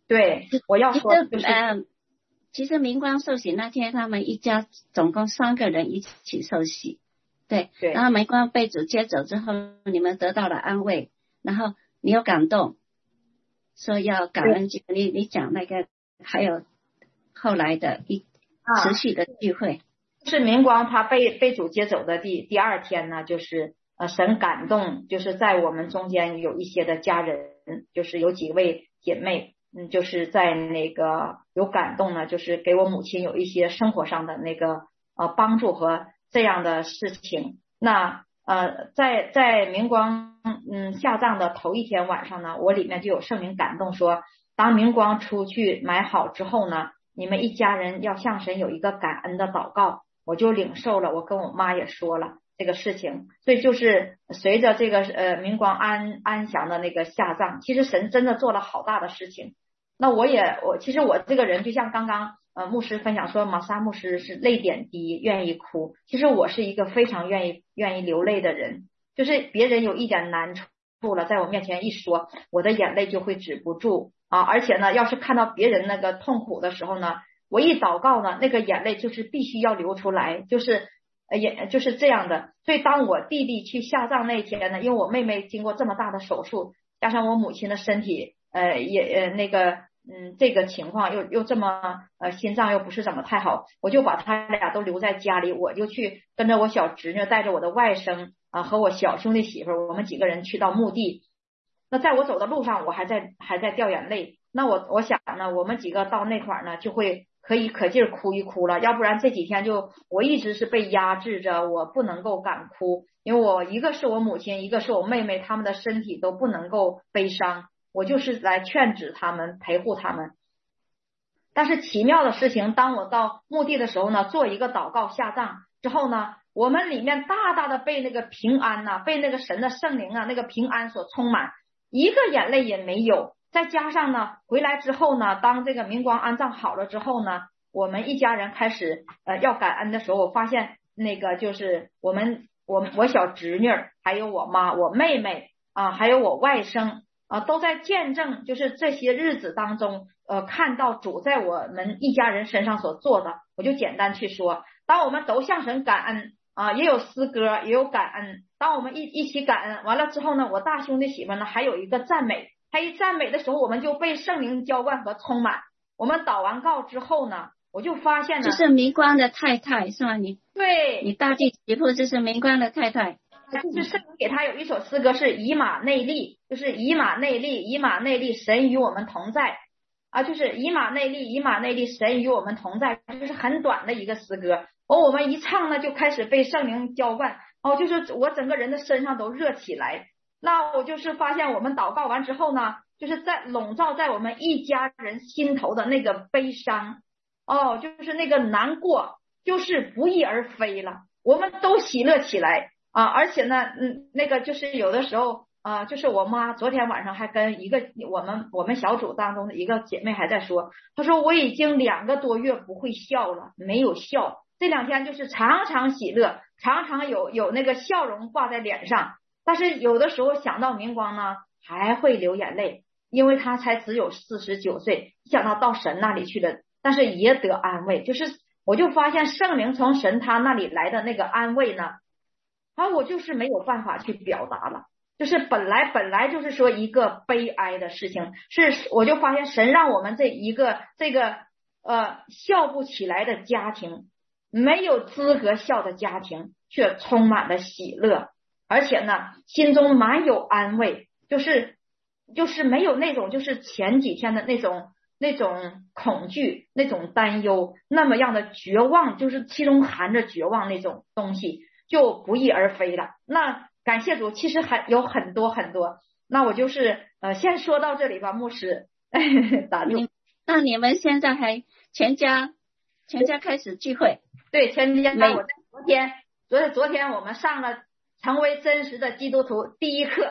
对，我要说就是。 呃其实明光受洗那天，他们一家总共三个人一起受洗，对， 对。 然后明光被主接走之后，你们得到了安慰，然后你有感动，说要感恩聚会，你你讲那个，还有后来的一持续的聚会， 啊、是明光他被被主接走的第第二天呢，就是呃神感动，就是在我们中间有一些的家人，就是有几位姐妹。嗯，就是在那个有感动呢，就是给我母亲有一些生活上的那个呃帮助和这样的事情。那呃，在在明光嗯下葬的头一天晚上呢，我里面就有圣灵感动说，当明光出去买好之后呢，你们一家人要向神有一个感恩的祷告。我就领受了，我跟我妈也说了这个事情，所以就是随着这个呃明光安安详的那个下葬，其实神真的做了好大的事情。那我也我其实我这个人就像刚刚呃牧师分享说，玛莎牧师是泪点低，愿意哭。其实我是一个非常愿意愿意流泪的人，就是别人有一点难处了，在我面前一说，我的眼泪就会止不住啊！而且呢，要是看到别人那个痛苦的时候呢，我一祷告呢，那个眼泪就是必须要流出来，就是呃也就是这样的。所以当我弟弟去下葬那天呢，因为我妹妹经过这么大的手术，加上我母亲的身体呃也呃那个嗯这个情况又又这么呃心脏又不是怎么太好，我就把他俩都留在家里，我就去跟着我小侄女，带着我的外甥啊、呃、和我小兄弟媳妇，我们几个人去到墓地。那在我走的路上，我还在还在掉眼泪。那我我想呢，我们几个到那块儿呢，就会可以可劲儿哭一哭了。要不然这几天就我一直是被压制着，我不能够敢哭，因为我一个是我母亲，一个是我妹妹，他们的身体都不能够悲伤，我就是来劝止他们，陪护他们。但是奇妙的事情，当我到墓地的时候呢，做一个祷告下葬之后呢，我们里面大大的被那个平安呐、啊，被那个神的圣灵啊，那个平安所充满，一个眼泪也没有。再加上呢，回来之后呢，当这个明光安葬好了之后呢，我们一家人开始呃要感恩的时候，我发现那个就是我们我我小侄女还有我妈我妹妹啊，还有我外甥啊，都在见证就是这些日子当中呃看到主在我们一家人身上所做的。我就简单去说，当我们都向神感恩啊，也有诗歌也有感恩，当我们一一起感恩完了之后呢，我大兄弟媳妇呢还有一个赞美，他一赞美的时候，我们就被圣灵浇灌和充满。我们祷完告之后呢，我就发现呢， 这是明光的太太是吗？你对， 你大弟媳妇就是明光的太太。 就是圣灵给他有一首诗歌是以马内利，就是以马内利，以马内利，神与我们同在啊，就是以马内利，以马内利，神与我们同在，就是很短的一个诗歌。哦，我们一唱呢，就开始被圣灵浇灌，哦，就是我整个人的身上都热起来。那我就是发现我们祷告完之后呢，就是在笼罩在我们一家人心头的那个悲伤，哦，就是那个难过，就是不翼而飞了，我们都喜乐起来啊！而且呢，嗯，那个就是有的时候啊、呃，就是我妈昨天晚上还跟一个我们我们小组当中的一个姐妹还在说，她说我已经两个多月不会笑了，没有笑，这两天就是常常喜乐，常常有有那个笑容挂在脸上。但是有的时候想到明光呢，还会流眼泪，因为他才只有四十九岁，想到到神那里去了，但是也得安慰。就是我就发现圣灵从神他那里来的那个安慰呢，啊，我就是没有办法去表达了。就是本来本来就是说一个悲哀的事情，是我就发现神让我们这一个这个呃笑不起来的家庭，没有资格笑的家庭，却充满了喜乐。而且呢，心中满有安慰，就是就是没有那种就是前几天的那种那种恐惧、那种担忧，那么样的绝望，就是其中含着绝望那种东西，就不翼而飞了。那感谢主，其实还有很多很多。那我就是呃，先说到这里吧，牧师。打住。 那你们现在还全家全家开始聚会？ 对，全家。我在昨天，昨昨天我们上了成为真实的基督徒第一课，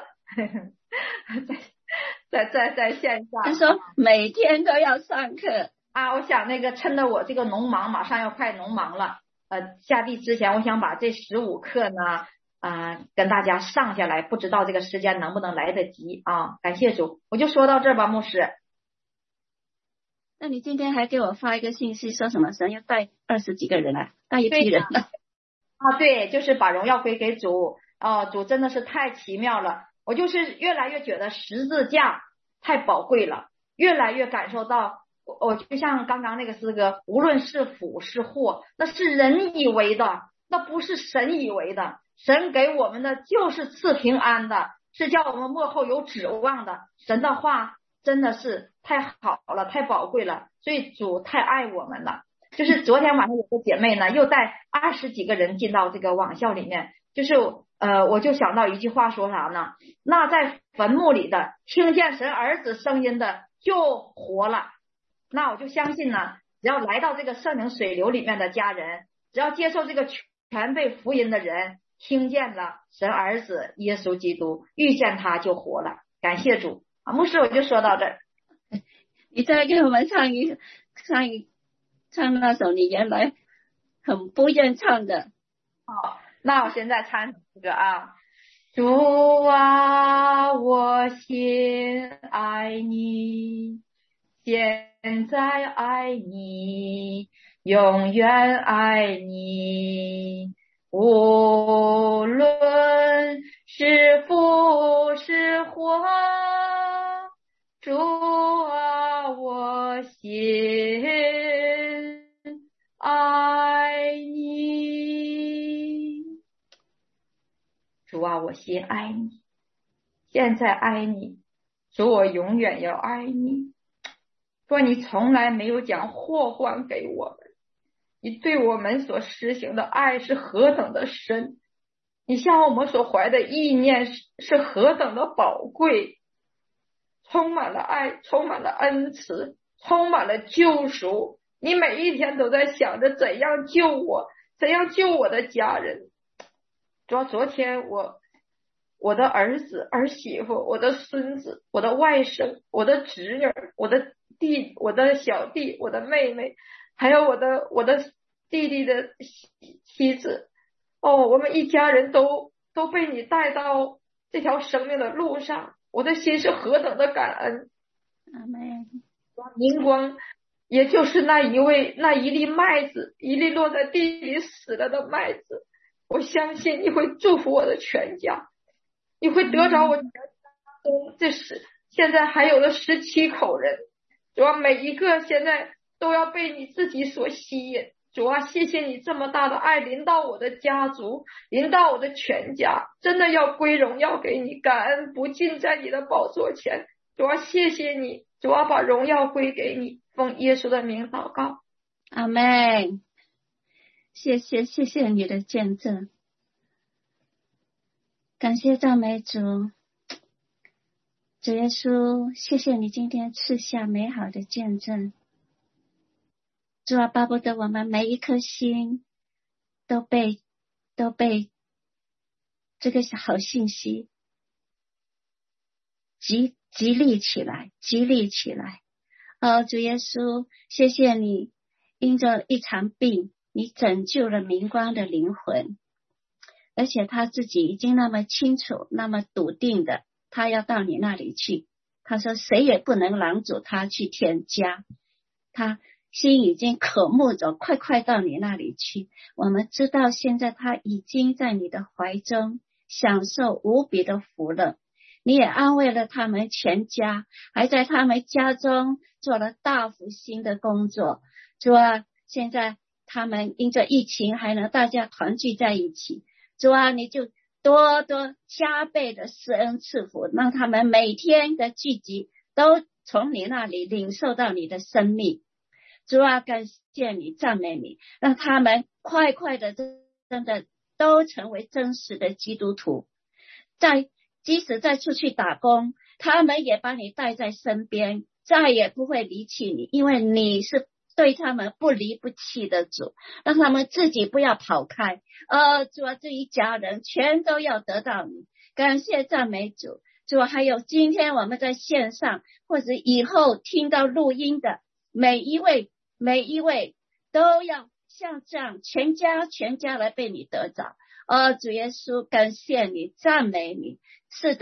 在在在在线下。 他说每天都要上课啊！我想那个趁着我这个农忙，马上要快农忙了，呃，下地之前，我想把这十五课呢，啊、呃，跟大家上下来，不知道这个时间能不能来得及啊？感谢主，我就说到这儿吧，牧师。 那你今天还给我发一个信息，说什么神又带二十几个人来，带一批人了啊？对，就是把荣耀归给主。哦，主真的是太奇妙了，我就是越来越觉得十字架太宝贵了，越来越感受到，我就像刚刚那个诗歌，无论是福是祸，那是人以为的，那不是神以为的。神给我们的就是赐平安的，是叫我们幕后有指望的。神的话真的是太好了，太宝贵了，所以主太爱我们了。就是昨天晚上有个姐妹呢，又带二十几个人进到这个网校里面，就是呃，我就想到一句话说啥呢？那在坟墓里的听见神儿子声音的就活了。那我就相信呢，只要来到这个圣灵水流里面的家人，只要接受这个全备福音的人，听见了神儿子耶稣基督，遇见他就活了。感谢主啊！牧师，我就说到这儿。 你再给我们唱一唱一唱那首你原来很不愿唱的。 好，那我现在唱这个啊。主啊，我心爱你，现在爱你，永远爱你，无论是福是祸，主啊，我心爱你。主啊，我心爱你，现在爱你，主，我永远要爱你。说你从来没有将祸患给我们，你对我们所实行的爱是何等的深，你向我们所怀的意念是何等的宝贵，充满了爱，充满了恩慈，充满了救赎。你每一天都在想着怎样救我，怎样救我的家人。主要昨天我我的儿子儿媳妇，我的孙子，我的外甥，我的侄女，我的弟，我的小弟，我的妹妹，还有我的我的弟弟的妻子，哦，我们一家人都都被你带到这条生命的路上，我的心是何等的感恩。 阿们。 明光也就是那一位那一粒麦子，一粒落在地里死了的麦子，我相信你会祝福我的全家，你会得着我全家中这是现在还有了十七口人，主啊，每一个现在都要被你自己所吸引。主啊，谢谢你这么大的爱临到我的家族，临到我的全家，真的要归荣耀给你，感恩不尽在你的宝座前。主啊，谢谢你，主啊，把荣耀归给你，奉耶稣的名祷告。 阿们。谢谢谢谢你的见证，感谢赞美主。主耶稣，谢谢你今天赐下美好的见证。主啊，巴不得我们每一颗心都被都被这个好信息激激励起来，激励起来。哦，主耶稣，谢谢你因着一场病，你拯救了明光的灵魂，而且他自己已经那么清楚，那么笃定的，他要到你那里去。他说谁也不能拦阻他去天家，他心已经渴慕着快快到你那里去。我们知道现在他已经在你的怀中享受无比的福乐，你也安慰了他们全家，还在他们家中做了大复兴的工作。主啊，现在他们因着疫情还能大家团聚在一起，主啊，你就多多加倍的施恩赐福，让他们每天的聚集都从你那里领受到你的生命。主啊，感谢你，赞美你，让他们快快的真的都成为真实的基督徒。在即使再出去打工，他们也把你带在身边，再也不会离弃你，因为你是对他们不离不弃的主，让他们自己不要跑开。呃，主啊，这一家人全都要得到你。感谢赞美主。主啊，还有今天我们在线上或者以后听到录音的每一位每一位都要像这样全家全家来被你得着。哦，主耶稣，感谢你，赞美你。是的，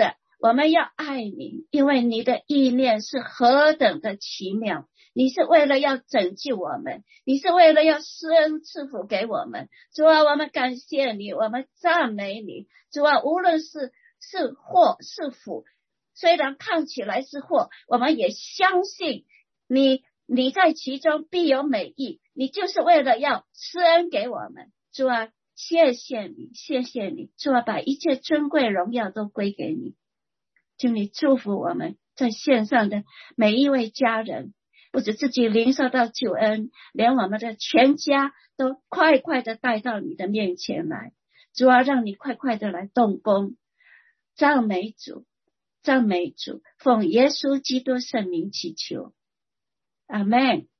我们要爱你，因为你的意念是何等的奇妙，你是为了要拯救我们，你是为了要施恩赐福给我们。主啊，我们感谢你，我们赞美你。主啊，无论是是祸是福，虽然看起来是祸，我们也相信你，你在其中必有美意，你就是为了要施恩给我们。主啊，谢谢你，谢谢你。主啊，把一切尊贵荣耀都归给你。求你祝福我们在线上的每一位家人，不止自己领受到救恩，连我们的全家都快快的带到你的面前来。主啊，让你快快的来动工。赞美主，赞美主，奉耶稣基督圣名祈求，阿们。